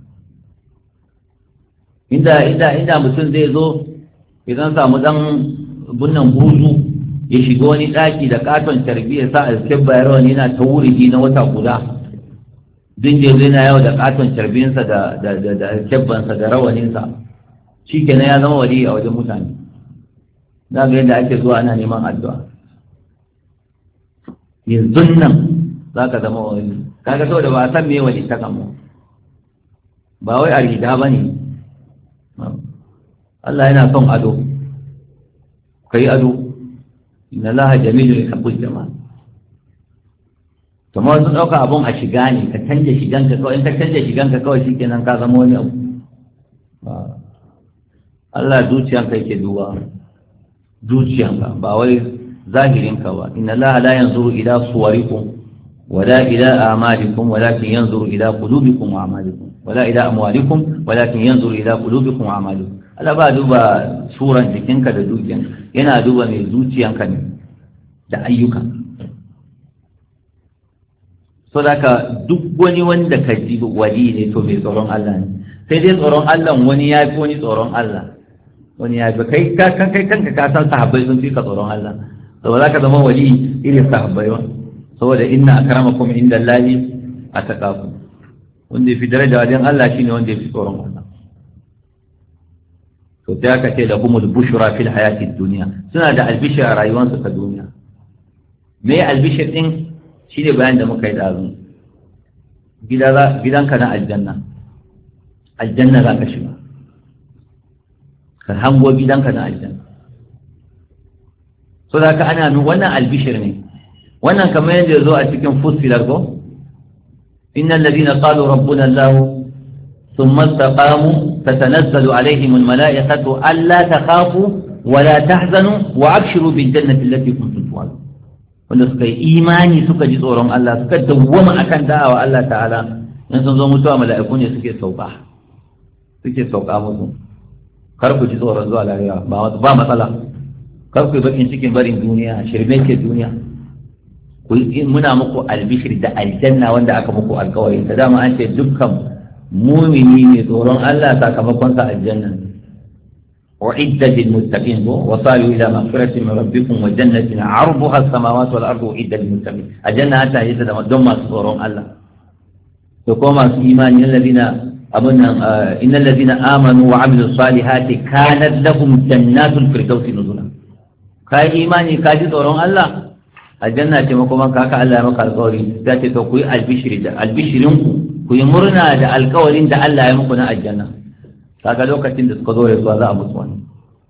inda mutum zai zo idan samu dan bunnan buzu ya shiga wani daki da katon tarbiyyar sa alkebba ya rawani yana ta wuridi na wata guda, dinje zai na yau da katon tarbiyyansa da alkebbansa da rawaninsa, shi kenan ya zama wali a wajen mutane. za ga yadda ake zuwa ana neman addu'a yanzu nan za ka zama wali. kaga saboda ba a san me wali ta kamo, ba wai a riga ba ne. Allah yana son ado, kai ado, inna Allah jamilun yuhibbul jamal. kamar sun ɗauka abun a shiga ne, ka canja shiganka kawai, in ka canja shiganka kawai shi kenan ka zama wani abu. Allah zuciyanka yake duba, zuciyanka ba wai zahirinka ba. inna Allah la yanzuru ila suwarikum wala ila a'malikum walakin yanzuru ila qulubikum wa a'malikum wala ila amwalikum walakin yanzuru ila qulubikum wa a'malikum. Allah ba duba suran jikinka da dukiyanka, yana duba mai zuciyanka ne da ayyuka. so daga duk wani wanda ka ji wali ne to mai tsoron Allah ne. sai dai tsoron Allah wani ya fi wani tsoron Allah, wani ya fi kai kanka ka san sahabbai sun fi ka tsoron Allah, saboda ka zama wali irin sahabbai ba. saboda inna akramakum indallahi ataqakum, wanda fi daraja wajen Allah shine wanda ya fi tsoron Allah. to sai aka ce lahumul bushra fil hayati dunya, suna da albishir a rayuwarsu ta duniya. me albishir din shine bayan da muka yi dazu, gidanka na aljanna za ka shiga, ka hango gidanka na aljanna. so da ka ana wannan albishir ne. wannan kamar yadda ya zo a cikin fussilar ko innal ladina qalu rabbuna Allah thumma istaqamu tatanazzalu alaihim almalaikatu alla takhafu wa la tahzanu wa abshiru bil jannati allati kuntum tu'adun. wanda suka yi imani suka ji tsoron Allah, suka dawwama akan da'awa Allah ta'ala, in sun zo mutuwa mala'iku ne suke sauka musu. kar ku ji tsoron zuwa lahira, ba matsala. kar ku yi bakin cikin barin duniya, shirme ke duniya. muna muku albishir da aljanna wanda aka muku alkawarin ta. dama an ce dukkan mumini ne tsoron Allah sakamakon sa aljanna. وعدة للمتقين وصالوا إلى مغفرة من ربكم وجنة عرضها السماوات والأرض وعدة للمتقين. الجنة أنت هي دم صورهم الله. تقوم إيمان إن الذين آمنوا وعملوا الصالحات كانت لهم جنات الفردوس نزلا. كاي إيماني كاجي صورهم الله. الجنة كما كاكا الله يمك القولين ذات تقوي البشرينكم كوي مرنا دا القولين دا الله يمكنا الجنة. kaga lokacin da suka zo da zuwa za a mutu wani.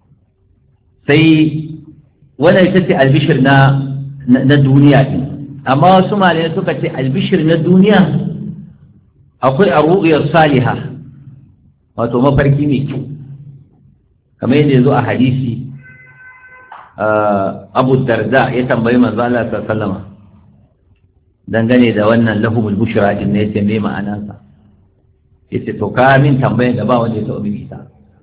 sai wannan ita ce albishir na duniya ne. amma wasu malamai suka ce albishir na duniya akwai ar-ru'ya salihah, wato mafarki mai kyau, kamar yadda ya zo a hadisi. Abu Darda ya tambayi manzo Allah sallallahu alaihi wasallam dangane da wannan lahumul bushra din ne, yace me ma'anarsa. yace to ka min tambayar da ba wanda ya taɓa min ita.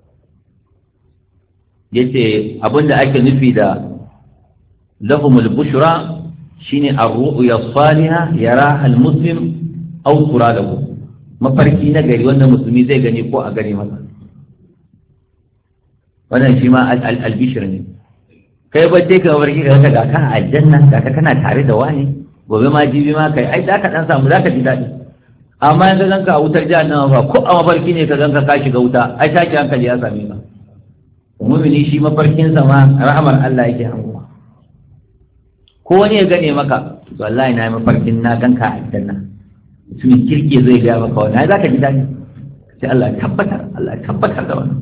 yace abinda ake nufi da lahumul bushra shine ar-ru'ya as-salihah yaraha al-muslim aw tura lahu, mafarki na gari wanda musulmi zai gani ko a gare masa. wannan shi ma al-bishir ne. kai ba dai ka mafarki ka ga ka aljanna, ga ka kana tare da wani, gobe ma jibi ma kai ai za ka dan samu, za ka ji daɗi. amma yanzu ganka a wutar jahannama ba, ko a mafarki ne ka ganka ka shiga wuta, ai tashi hankali ya same ka. mu'mini shi mafarkin sa ma rahmar Allah yake hangowa. ko wani ya gane maka wallahi na yi mafarkin na ganka a aljanna, mutumin kirki zai ga maka wannan, za ka ji daɗi. sai Allah ya tabbatar da wannan.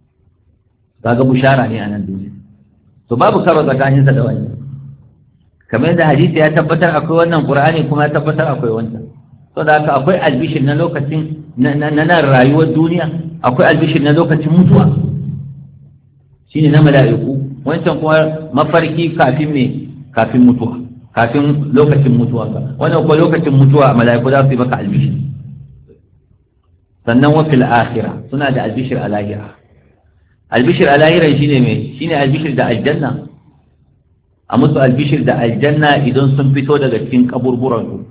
kaga bushara ne a nan duniya. to babu karo tsakaninsa da wani. kamar yadda hadisi ya tabbatar akwai wannan Qur'ani kuma ya tabbatar akwai wancan. Saboda haka akwai albishir na lokacin na rayuwar duniya, akwai albishir na lokacin mutuwa shine na mala'iku, wancan kuma mafarki kafin mutuwa, kafin lokacin mutuwa ka, wannan kuma lokacin mutuwa mala'iku za su yi maka albishir. Sannan wa fil akhirah suna da albishir a lahira. Albishir a lahira shine albishir da aljanna, a musu albishir da aljanna idan sun fito daga cikin kaburburansu,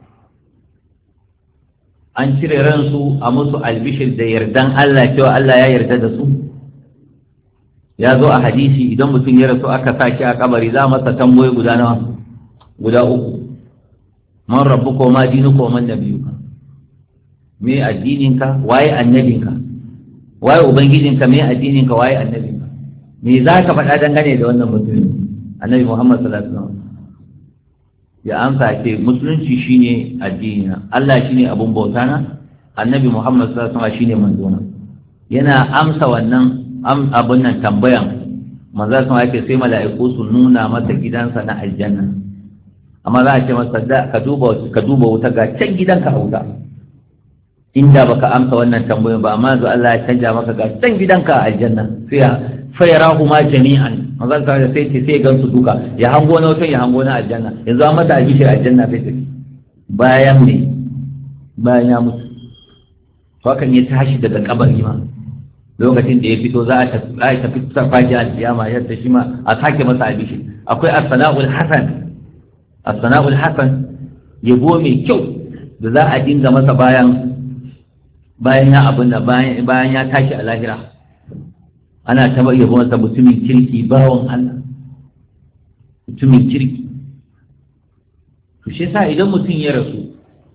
an cire ransu a musu albishir da yardan Allah cewa Allah ya yarda da su. Ya zo a hadisi idan mutum ya rasu aka sa shi a kabari za masa tambayoyi guda nawa? Guda uku. Man rabbuka wa ma dinuka wa man nabiyuka? Me addininka, waye annabinka? Waye ubangijinka, me addininka, waye annabinka? Me za ka faɗa dangane da wannan mutumin? Annabi Muhammad sallallahu alaihi wasallam ya amsa ce musulunci shine addinina, Allah shine abun bauta na, Annabi Muhammad sallallahu alaihi wasallam shine manzona. Yana amsa wannan abun nan tambayan, manzo sallallahu alaihi sai mala'iku su nuna masa gidansa na aljanna. Amma za a ce masa ka duba wuta ga can gidanka a wuta. Inda baka amsa wannan tambayan ba, amma yanzu Allah ya canja maka ga can gidanka a aljanna. Fayarahuma jami'an, manzon ta sai ce sai gansu duka, ya hango na wutan ya hango na aljanna. Yanzu an mata albishir aljanna sai ce bayan ya mutu to hakan ya tashi daga kabari ma, lokacin da ya fito za a tafi farfaji alkiyama yadda shi ma a sake masa albishir. Akwai as-sana'ul hasan yabo mai kyau da za a dinga masa bayan ya abin da bayan ya tashi a lahira. Ana taɓa yabo masa mutumin kirki, bawan Allah, mutumin kirki. To shi yasa idan mutum ya rasu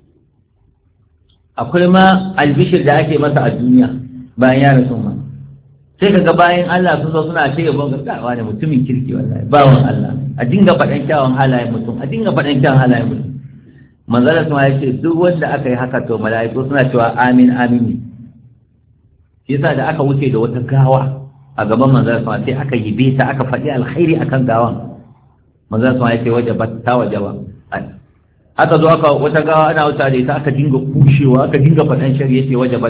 akwai ma albishir da ake masa a duniya bayan ya rasu ma, sai kaga bayan Allah sun zo suna ce yabon gaggawa ne mutumin kirki, wallahi bawan Allah, a dinga faɗan kyawun halayen mutum, a dinga faɗan kyawun halayen mutum. Manzala sun ya ce duk wanda aka yi haka to mala'iku suna cewa amin amin. Shi yasa da aka wuce da wata gawa a gaban manzala sun sai aka yi ta, aka faɗi alkhairi akan gawan. Manzala sun ya ce wajaba. Aka zo aka wata gawa ana wuta da ita aka dinga kushewa, aka dinga faɗan shari'a ce wajaba.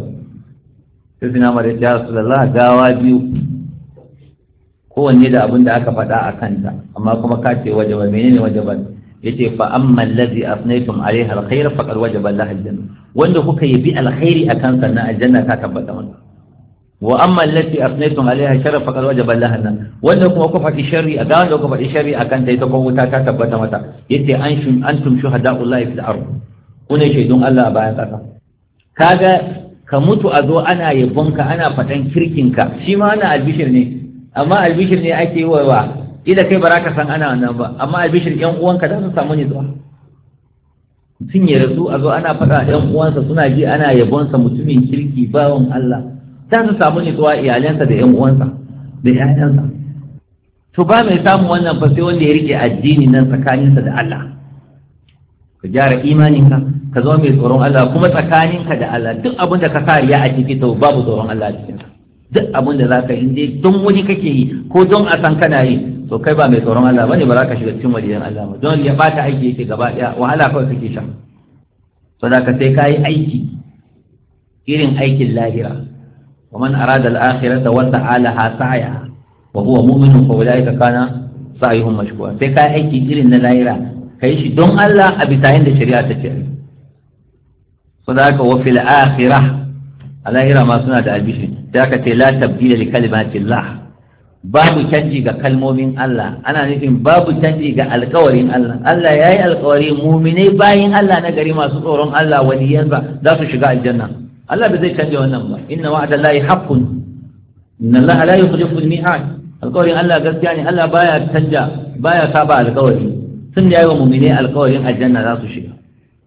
Sai suna mara ya Rasulullah, gawa biyu kowanne da abin da aka faɗa a kanta, amma kuma ka ce wajaba. Menene wajaba? Yace fa amma allazi asnaytum alaiha alkhair faqad wajaba lahu aljanna, wanda kuka yabi alkhairi akan sannan aljanna ta tabbata masa. Wa amma allati asnaytum alaiha sharra faqad wajaba lahu an, wanda kuma kuka faɗi sharri a ga wanda kuka faɗi sharri akan ta ita kuma wuta ta tabbata mata. Yace antum shuhada'ullahi fil ard, kuna shaidun Allah a bayan ƙasa. Kaga ka mutu a zo ana yabonka, ana faɗan kirkinka, shi ma ana albishir ne, amma albishir ne ake yi wa ida kai ba ka san ana wannan ba, amma albishir yan uwanka za su samu ne zuwa. Mutum ya rasu a zo ana faɗa yan uwansa suna ji ana yabonsa mutumin kirki, bawan Allah, za su samu ne zuwa iyalansa da yan uwansa da ƴaƴansa. To ba mai samun wannan fa sai wanda ya rike addini nan tsakaninsa da Allah. Ka gyara imaninka, ka zama mai tsoron Allah, kuma tsakaninka da Allah duk abin da ka sa riya a ciki to babu tsoron Allah a cikinsa. Duk abin da za ka yi dai don wani kake yi ko don a san kana yi, to kai ba mai tsoron Allah bane, ba za ka shiga cikin waliyan Allah ba. Don ya bata aiki yake gaba daya, wahala kawai kake sha. So da ka sai kai aiki irin aikin lahira. Wa man arada al-akhirata wa ta'alaha sa'ya wa huwa mu'minun fa ulaika kana sa'yuhum mashkura. Sai kai aiki irin na lahira, kai shi don Allah a bisa yanda shari'a ta ce. So da ka wa fil akhirah, al-akhirah ma suna da albishi. Da ka ce la tabdila li kalimatillah, babu canji ga kalmomin Allah, ana nufin babu canji ga alkawarin Allah. Allah ya yi alkawari muminai bayin Allah na gari masu tsoron Allah waliyansa za su shiga aljanna. Allah bai zai canja wannan ba. Inna wa'ada Allahi haqqun, inna Allah la yukhlifu al-mi'ad. Alkawarin Allah gaskiya ne, Allah baya saba alkawari. Sun da yayi wa muminai alkawarin aljanna za su shiga.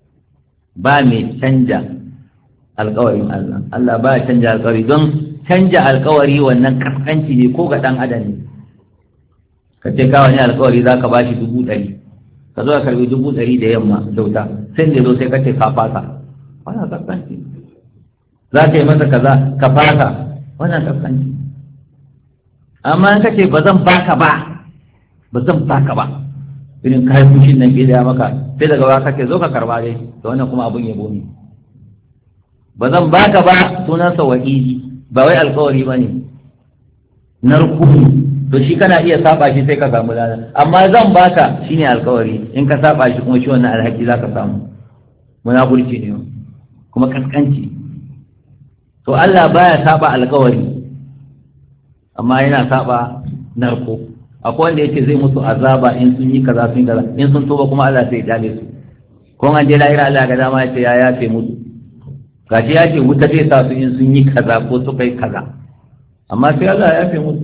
Ba mai canja alkawarin Allah. Allah baya canja alkawari, don canja alkawari wannan kaskanci ne ko ga dan adam ne. Ka ce ka wani alkawari za ka bashi 100,000, ka zo ka karbi 100,000 da yamma kyauta, sai da zo sai ka ce ka fasa, wannan kaskanci. Za ka yi masa kaza ka fasa, wannan kaskanci. Amma in ka ce ba zan baka ba, irin kayan fushin nan ke da maka sai daga ba kake zo ka karba dai to wannan kuma abun yabo ne. ba zan baka ba sunansa wa'idi ba wai alkawari ba ne, narku. To shi kana iya saba shi sai ka samu lada, amma zan baka shine alkawari, in ka saba shi kuma shi wannan alhaki za ka samu. Munafurci ne kuma kaskanci. To Allah baya saba alkawari amma yana saba narko. Akwai wanda yake zai musu azaba in sun yi kaza sun kaza, in sun toba kuma Allah sai ya dale su. Ko an je lahira Allah ga dama ya ce ya yafe musu, gashi ya ce wuta zai sa su in sun yi kaza ko su kai kaza, amma sai Allah ya yafe musu.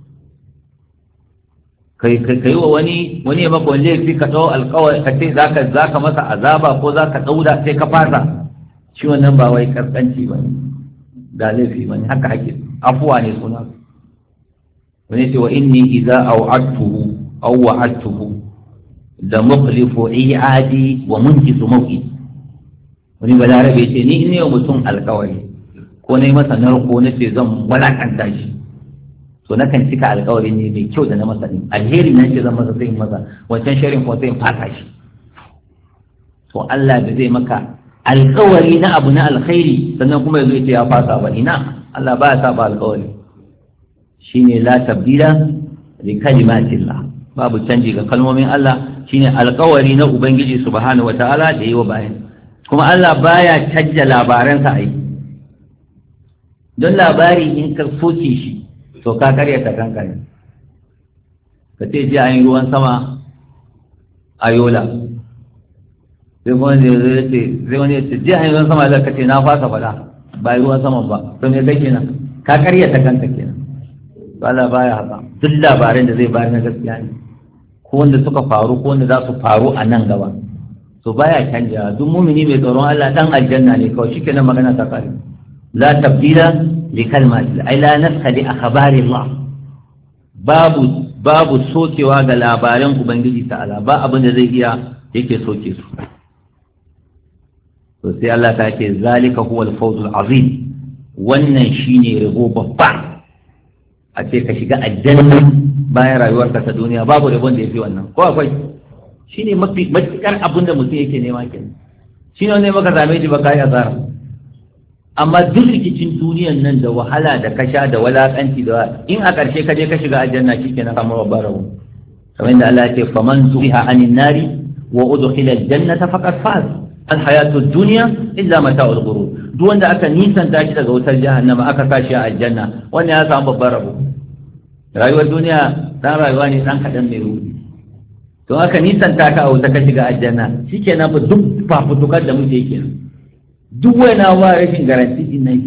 kai wa wani ya maka wani laifi ka ɗau alƙawari ka ce za ka masa azaba ko za ka ɗauda sai ka fasa, shi wannan ba wai kaskanci ba ne, da laifi ba ne, haka ake afuwa ne suna. wani ce wa inni idza au'adtuhu aw wa'adtuhu da mukhlifu i'adi wa munjizu mawqi. wani balarabe ce ni ne mutum alƙawari ko ne masa narko na ce zan walakanta shi, to na kan cika alƙawari ne mai kyau da na masa ne, alheri na ce zan masa sai in masa, wancan sharin kuma sai in fata shi. to Allah da zai maka alƙawari na abu na alkhairi sannan kuma yazo yace ya fasa ba, ina Allah baya saba alƙawari. shine la tabdila li kalimatillah, babu canji ga kalmomin Allah. shine alƙawari na ubangiji subhanahu wataala da yayi wa bayan, kuma Allah baya canja labaransa ai. don labari in ka soke shi to ka karya ta kanka ne. ka ce ji an yi ruwan sama a Yola, sai wani ya ce ji an yi ruwan sama da ka ce na fasa faɗa ba yi ruwan saman ba, to me kai kenan ka karya ta kanka kenan. ba la baya haka, duk labarin da zai bayar na gaskiya ne, ko wanda suka faru ko wanda za su faru a nan gaba, to baya canja. duk mumini mai tsoron Allah dan aljanna ne kawai, shikenan magana ta kare. la tabdila li kalmati ay la nasxa li akhbari Allah, babu sokewa ga labaran ubangiji ta'ala, ba abin da zai iya yake soke su. to sai Allah ta ce zalika huwa al-fawz al-azim, wannan shine rabo babba. a ce ka shiga aljanna bayan rayuwarka ta duniya, babu rabon da yafi wannan, ko akwai? shine mafi matukar abin da mutum yake nema kenan. shine wanda maka same shi ba kai azara. amma duk rikicin duniyan nan da wahala da kasha da walakanci da in a ƙarshe ka je ka shiga aljanna shikenan kamar babbar rabo. kamar yadda Allah ya ce faman zuhiha anin nari wa udkhila aljannata faqad faz al hayatu ad-dunya illa mata'ul ghurur. duk wanda aka nisanta shi daga wutar jahannama aka sa shi a aljanna, wannan ya samu babbar rabo. rayuwar duniya dan rayuwa ne dan kadan mai ruɗi, to aka nisanta ka a wuta ka shiga aljanna shikenan ba duk fafutukar da muke kenan. duk wani ba rashin garanti din nan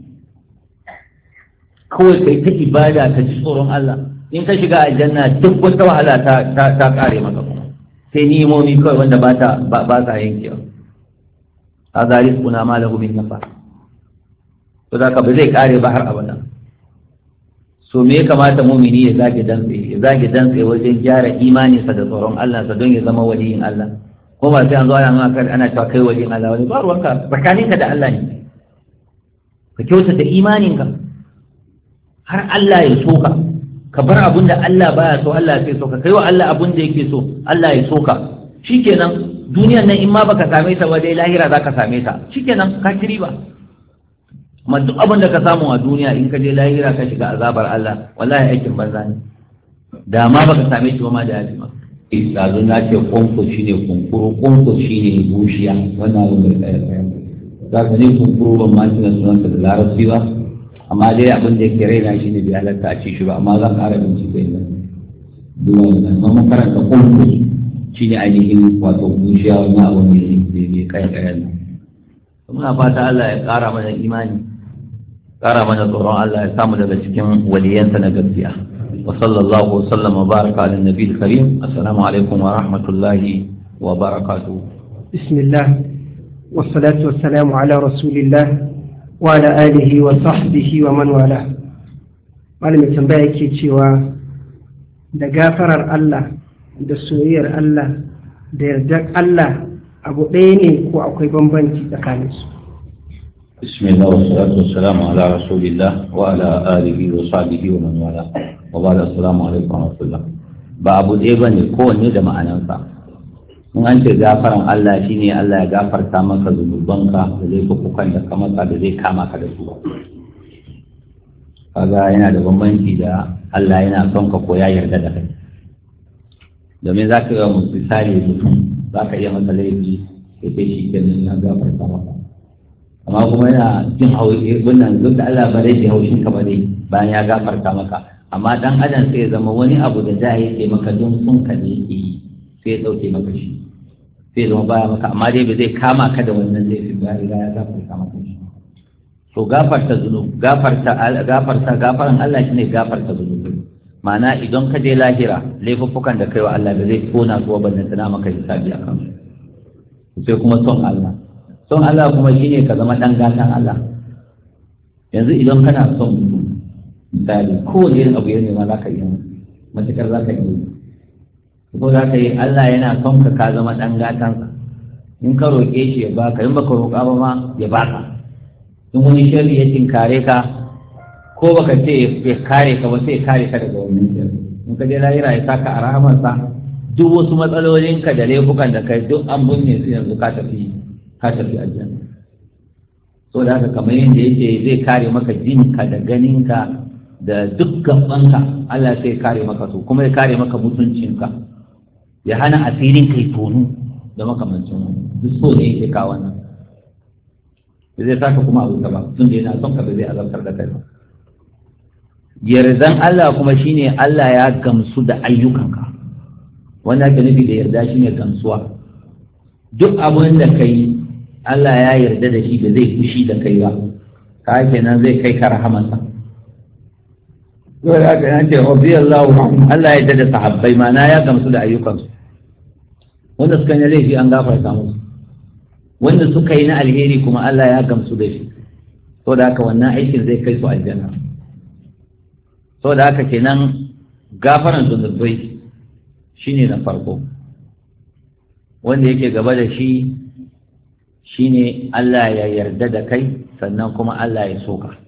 kawai kai ta ibada ka ji tsoron Allah, in ka shiga aljanna duk wata wahala ta kare maka kuma sai ni'imomi kawai wanda ba sa yankewa. hadha rizquna ma lahu min nafa, to da ka ba zai kare ba har abada. so me ya kamata mumini ya zage dantse wajen gyara imaninsa da tsoron Allah sa don ya zama waliyin Allah. ko ba sai an zo ana cewa kai wajen Allah wani, ba ruwanka, tsakaninka da Allah ne. ka kyautata imaninka har Allah ya so ka bar abin da Allah baya so Allah sai so ka, kai wa Allah abin da yake so Allah ya so ka, shikenan duniyar nan in ma baka same ta ba dai lahira zaka same ta, shikenan ka ci riba. amma duk abin da ka samu a duniya in ka je lahira ka shiga azabar Allah, wallahi aikin banza ne. da ma baka same shi ba ma da yaji ma. Ɗazu na ce kwanko shi ne kunkuru, kwanko shi ne bushiya, wannan abin da kayan za ka ne kunkuru ban ma tuna sunansa da larabci ba, amma dai abin da yake raina shi ne bai halatta a ci shi ba, amma zan ƙara bincike ne. Duwan nan mun karanta kwanko shi ne ainihin wato bushiya, wannan abin da bai kayan nan. Muna fata Allah ya ƙara mana imani, ƙara mana tsoron Allah, ya samu daga cikin waliyansa na gaskiya. وصلى الله وسلم وبارك على النبي الكريم. السلام عليكم ورحمة الله وبركاته. بسم الله والصلاة والسلام على رسول الله وعلى آله وصحبه ومن والاه. malamin tambaya ke cewa da gafarar Allah da soyayyar Allah da yardar Allah abu ɗaya ne ko akwai bambanci tsakaninsu? bismillah wa salatu wa salamu ala rasulillah wa ala alihi wa sahbihi wa man wala wa ba'da, assalamu alaikum wa rahmatullah. ba abu ɗaya ba ne, kowanne da ma'anarsa. in an ce gafaran Allah shine Allah ya gafarta maka zunubanka da laifukan da ka maka da zai kama ka da su. Kaga yana da bambanci da Allah yana son ka ko ya yarda da kai. Domin za ka ga misali mutum za ka iya masa laifi ya ce shi kenan ya gafarta maka, amma kuma yana jin haushi wannan duk da Allah ba zai ji haushin ka ba dai bayan ya gafarta maka. Amma dan adam sai ya zama wani abu da za yake maka don sun ka ne yake yi sai ya dauke maka shi, sai zama baya maka, amma dai ba zai kama ka da wannan laifin ba, riga ya gafarta maka shi. To gafarta zunub gafaran Allah shine gafarta zunubi. Ma'ana idan ka je lahira laifuffukan da kai wa Allah da zai tona su wa banda tana maka hisabi a kansu. Sai kuma son Allah kuma shine ka zama dan gatan Allah. Yanzu idan kana son mutum misali kowane irin abu ya nema za ka yi matuƙar za ka yi ko za ka yi Allah yana son ka zama ɗan gatansa. In ka roƙe shi ya baka, in baka roƙa ba ma ya baka. In wani sharri ya tinkare ka ko baka ce ya kare ka ba sai ya kare ka daga wannan sharri. In ka je lahira ya saka a rahamarsa duk wasu matsalolinka da laifukan da kai duk an binne su yanzu ka tafi aljanna. So da haka kamar yadda yake zai kare maka jinka da ganinka da duk gabanka, Allah sai kare maka su kuma ya kare maka mutuncinka, ya hana asirin kai tonu da makamancin duk so ne yake kawo nan. Da zai saka kuma abu ba tun da yana son ka ba zai azabtar da kai ba. Yardan Allah kuma shine Allah ya gamsu da ayyukanka. Wanda ake nufi da yarda shine gamsuwa. Duk abin da kai Allah ya yarda da shi da zai fushi da kai ba, ka kenan zai kai ka rahamansa. Yau da aka yance radiyallahu anhu, Allah ya yarda da sahabbai, ma'ana ya gamsu da ayyukansu. Wanda suka yi laifi an gafarta musu, wanda suka yi na alheri kuma Allah ya gamsu da shi. So da haka wannan aikin zai kai su aljanna. So da haka kenan gafaran zunubai shine na farko. Wanda yake gaba da shi shine Allah ya yarda da kai sannan kuma Allah ya soka.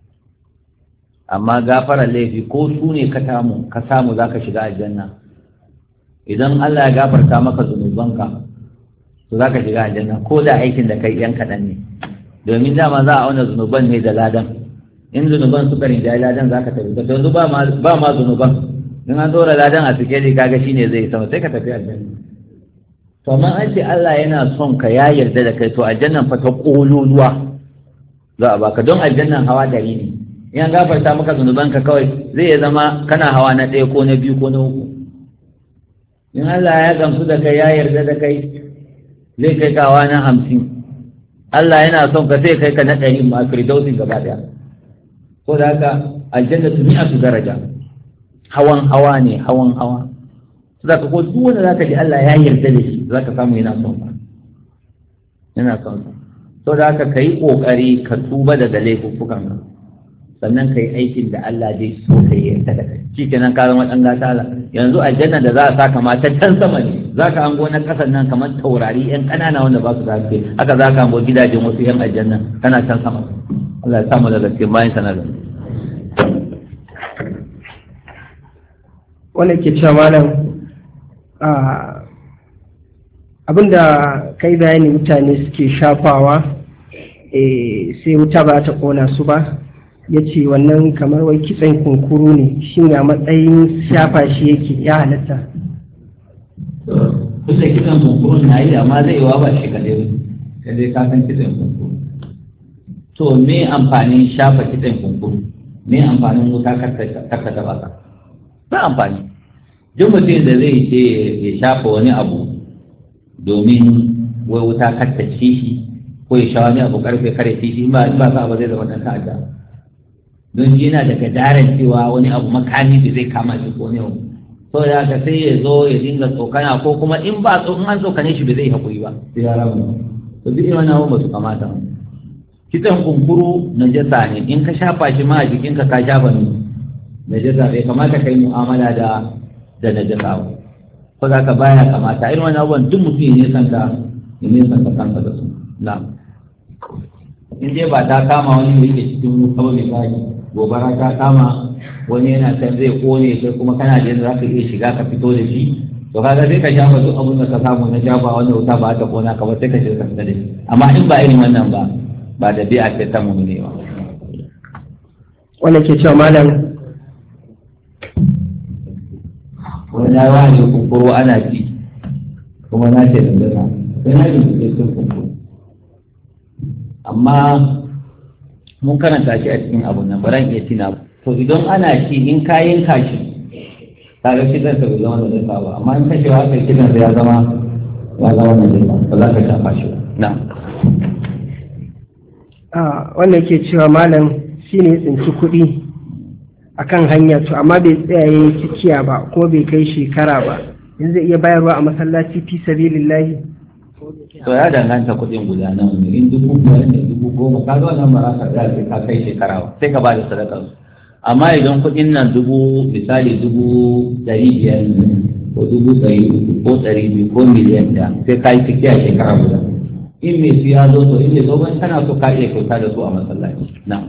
Amma gafarar laifi ko su ne ka samu za ka shiga aljanna. Idan Allah ya gafarta maka zunubanka to za ka shiga aljanna ko da aikin da kai yan kaɗan ne, domin dama za a auna zunuban ne da ladan. In zunuban suka rinjaye ladan za ka tafi, da yanzu ba ma zunuban, in an ɗora ladan a sikeli kaga shine zai sama sai ka tafi aljanna. To amma an ce Allah yana son ka ya yarda da kai, to aljannan fa ta ƙololuwa za a baka, don aljannan hawa ɗari ne. In an gafarta maka zunubanka kawai zai zama kana hawa na ɗaya ko na biyu ko na uku. In Allah ya gamsu da kai ya yarda da kai zai kai ka hawa na 50. Allah yana son ka sai kai ka na 100 ma firdausin gaba ɗaya. Ko da haka aljanna mi'atu daraja, hawan hawa ne, hawan hawa. Zaka ko duk wanda zaka ji Allah ya yarda da shi zaka samu yana son ka, yana son ka. So da haka kai kokari ka tuba daga laifukan ka, sannan kai aikin da Allah zai so ka yi yarda da kai. Shikenan ka zama dan gata Allah. Yanzu aljanna da za a saka ma ta can sama ne, zaka hango na kasan nan kamar taurari yan kanana wanda ba su da haske, haka zaka hango gidajen wasu yan aljanna kana can sama. Allah ya samu daga cikin bayan sanar. Wanda ke cewa malam abinda kai bayani mutane suke shafawa sai wuta ba ta kona su ba, ya ce wannan kamar wai kitsen kunkuru ne, shi a matsayin shafa shi yake ya halatta. Kusa kitsen kunkuru na yi, amma zai yi wa ba shi kadai ka san kitsen kunkuru. To me amfanin shafa kitsen kunkuru? Me amfanin wuta karkata ba ka? Ba amfani. Duk mutum da zai ce ya shafa wani abu domin wai wuta karkace shi ko ya sha wani abu karfe kare shi ba sa ba zai zama ɗan ta'adda. Don shi yana daga daren cewa wani abu makami da zai kama shi ko ne. So da haka sai ya zo ya dinga tsokana, ko kuma in an tsokane shi ba zai haƙuri ba sai ya rama. To duk irin wannan ba su kamata. Kitsen kunkuru najasa ne, in ka shafa shi ma a jikinka ka shafa ne najasa, bai kamata kai mu'amala da najasa ba. Ko za ka baya kamata irin wani abubuwan duk mutum ya santa kansa da su. Na in dai ba ta kama wani da yake cikin wuta ba mai baki gobara ta kama wani yana can zai kone sai kuma kana jin za ka iya shiga ka fito da shi to kaga sai ka shafa duk abin da ka samu na jaba wanda wuta ba ta kona ka ba sai ka shiga ka fita da shi amma in ba irin wannan ba da bi'a ce ta mu'mini ba. Wanda ke cewa malam wani ya wani kunkuru ana ci kuma na ce da dana sai na yi cikin kunkuru amma mun karanta shi a cikin abun nan baran iya tina to idan ana ci in kayan kashi kaga kidan sa bai zama da zai ba amma in kashewa kai kidan sa ya zama da zai ba za ka shafa shi na wannan ke cewa malam shine ya tsinci kuɗi akan hanya to amma bai tsaya yayin cikiya ba kuma bai kai shekara ba yanzu zai iya bayarwa a masallaci fi sabilillahi. To ya danganta kuɗin guda nawa ne in 5,000 ne 10,000 kaga wannan ba za ka sai ka kai shekara ba sai ka ba da sadaka amma idan kuɗin nan misali 500 ne ko 300 ko 200 ko miliyan da sai ka yi cikiya shekara guda in mai su ya zo to in mai zo ban kana so ka iya kyauta da su a masallaci na'am.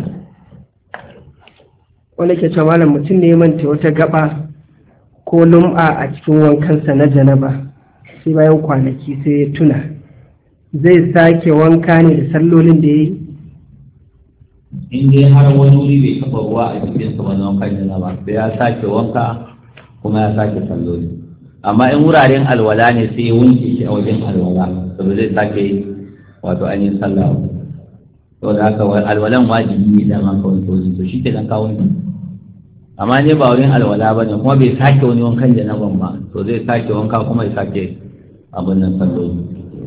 Wanda ke cewa malam mutum ne ya manta wata gaba ko lum'a a cikin wankansa na janaba sai bayan kwanaki sai ya tuna zai sake wanka ne da sallolin da ya yi. In dai har wani wuri bai taɓa ruwa a cikin sa wani wankan janaba sai ya sake wanka kuma ya sake salloli amma in wuraren alwala ne sai ya wanke shi a wajen alwala saboda zai sake wato ainihin sallah to da haka alwalan wajibi ne da ma kawai to shi ke dan kawo ne amma ne ba wurin alwala ba ne kuma bai sake wani wankan janaban ba to zai sake wanka kuma ya sake abin nan salloli.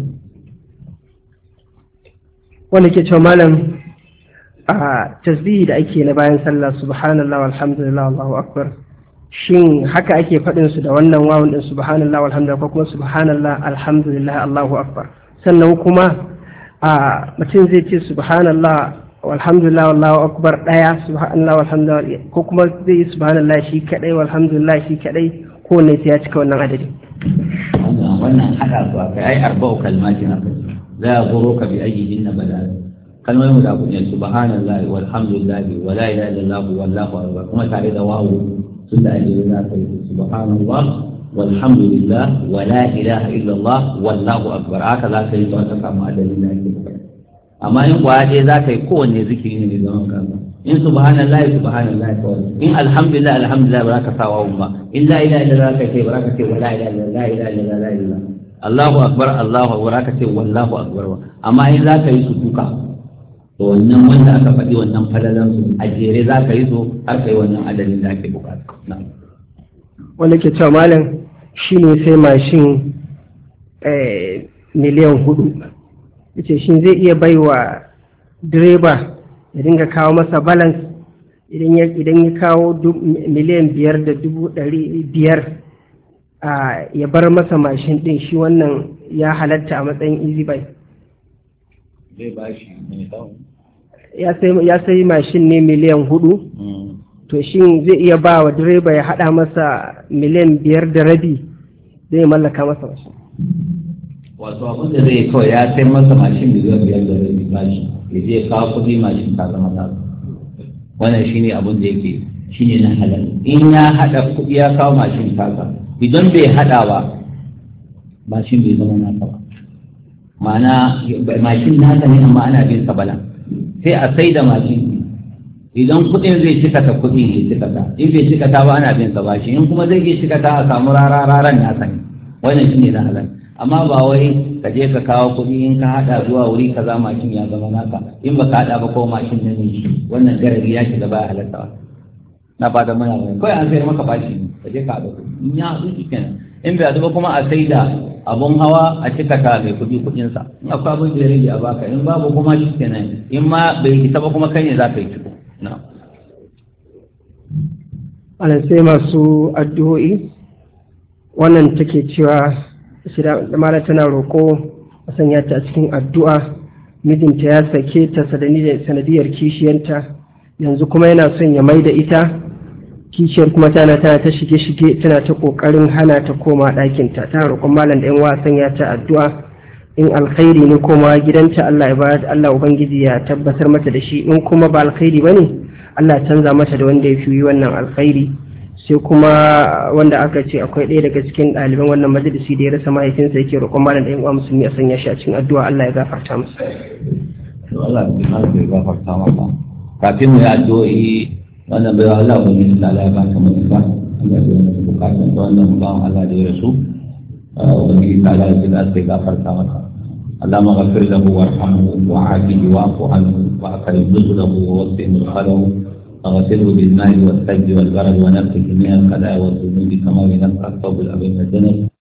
Wanda ke cewa malam a tasbihi da ake na bayan sallah subhanallah walhamdulillah Allahu akbar shin haka ake faɗin su da wannan wawun din subhanallah walhamdulillah ko kuma subhanallah alhamdulillah Allahu akbar sannan kuma mutum zai ce subhanallah walhamdulillah wallahu akbar daya subhanallah walhamdulillah ko kuma zai yi subhanallah shi kadai walhamdulillah shi kadai ko ne sai ya cika wannan adadi. Wannan hada su akai ai arba'u kalmatin akai la yaghurruka bi ayyihinna badal kalmomin da kun yi subhanallah walhamdulillah wala ilaha illallah wallahu akbar kuma tare da wawu sun da ake za ka yi subhanallah walhamdulillah wala ilaha illallah wallahu akbar haka za ka yi ta samu adadin da ake bukata amma in kwaje za ka yi kowanne zikiri ne mai zaman kansa in subhanallah kawai in alhamdulillah ba za ka sa wawun ba in la ilaha illallah ka ce ba za ka ce wala ilaha illallah la ilaha Allahu akbar ka ce wallahu akbar amma in za ka yi su duka to wannan wanda aka faɗi wannan falalan su a jere za ka yi su har kai wannan adadin da ake bukata wanda ke cewa malam shine sai mashin miliyan 4 yace shin zai iya baiwa direba ya dinga kawo masa balance idan ya kawo miliyan 500,500 ya bar masa mashin din shi wannan ya halatta a matsayin easy buy. Zai ba shi ya sai mashin ne miliyan 4 to shi zai iya ba wa direba ya hada masa miliyan 5.5 zai mallaka masa mashin. Wato abin da zai kawai ya sai masa mashin miliyan 5.5 bashi ya je kawo kudi mashin ta zama ta wannan shine abin da yake shine na halal in ya hada kudi ya kawo mashin ta idan bai hada ba mashin bai zama nasa ba ma'ana mashin nasa ne amma ana bin sa bala sai a sai da mashin idan kudin zai cika ta kudin ya cika ta in bai cika ta ba ana bin sa bashi in kuma zai iya cika ta a samu raran nasa ne wannan shine na halal amma ba wai ka je ka kawo kuɗi in ka haɗa zuwa wuri kaza mashin ya zama naka in ba ka haɗa ba ko mashin ne shi wannan garari ya shiga baya halatta na fata muna wani kawai an sayar maka bashi ne ka je ka haɗa kuɗi in ya haɗu shi kenan in bai haɗu ba kuma a sai da abun hawa a cika ta mai kuɗi kuɗinsa in akwai abin da ya rage a baka in babu kuma shi kenan in ma bai isa ba kuma kai ne za ka yi ciko na. Ana sai masu addu'o'i wannan take cewa da mara tana roƙo a sanya ta a cikin addu'a mijinta ya sake ta sanadiyar kishiyanta yanzu kuma yana son ya mai da ita kishiyar kuma tana ta shige tana ta ƙoƙarin hana ta koma ɗakinta ta roƙon malam da yan wa sanya ta addu'a in alkhairi ne koma gidanta Allah ubangiji ya tabbatar mata da shi in kuma ba alkhairi bane Allah canza mata da wanda ya fi wannan alkhairi. Sai kuma wanda aka ce akwai ɗaya daga cikin ɗaliban wannan majalisi da ya rasa mahaifinsa yake roƙon malam da 'yan uwa musulmi a sanya shi a cikin addu'a Allah ya gafarta masa. Allah ya gafarta masa. Kafin mu yi addu'o'i wannan bai Allah ba ne da Allah ya ba ta mutuwa. Allah ya yi bukatun da wannan bawan Allah da ya rasu. Wani ta Allah ya gafarta masa. اللهم اغفر له وارحمه وعافه واعف عنه واكرم نزله ووسع مدخله وغسله بالماء والثلج والبرد ونقه من الخلاء والذنوب كما ينقى الثوب الابيض من الدنس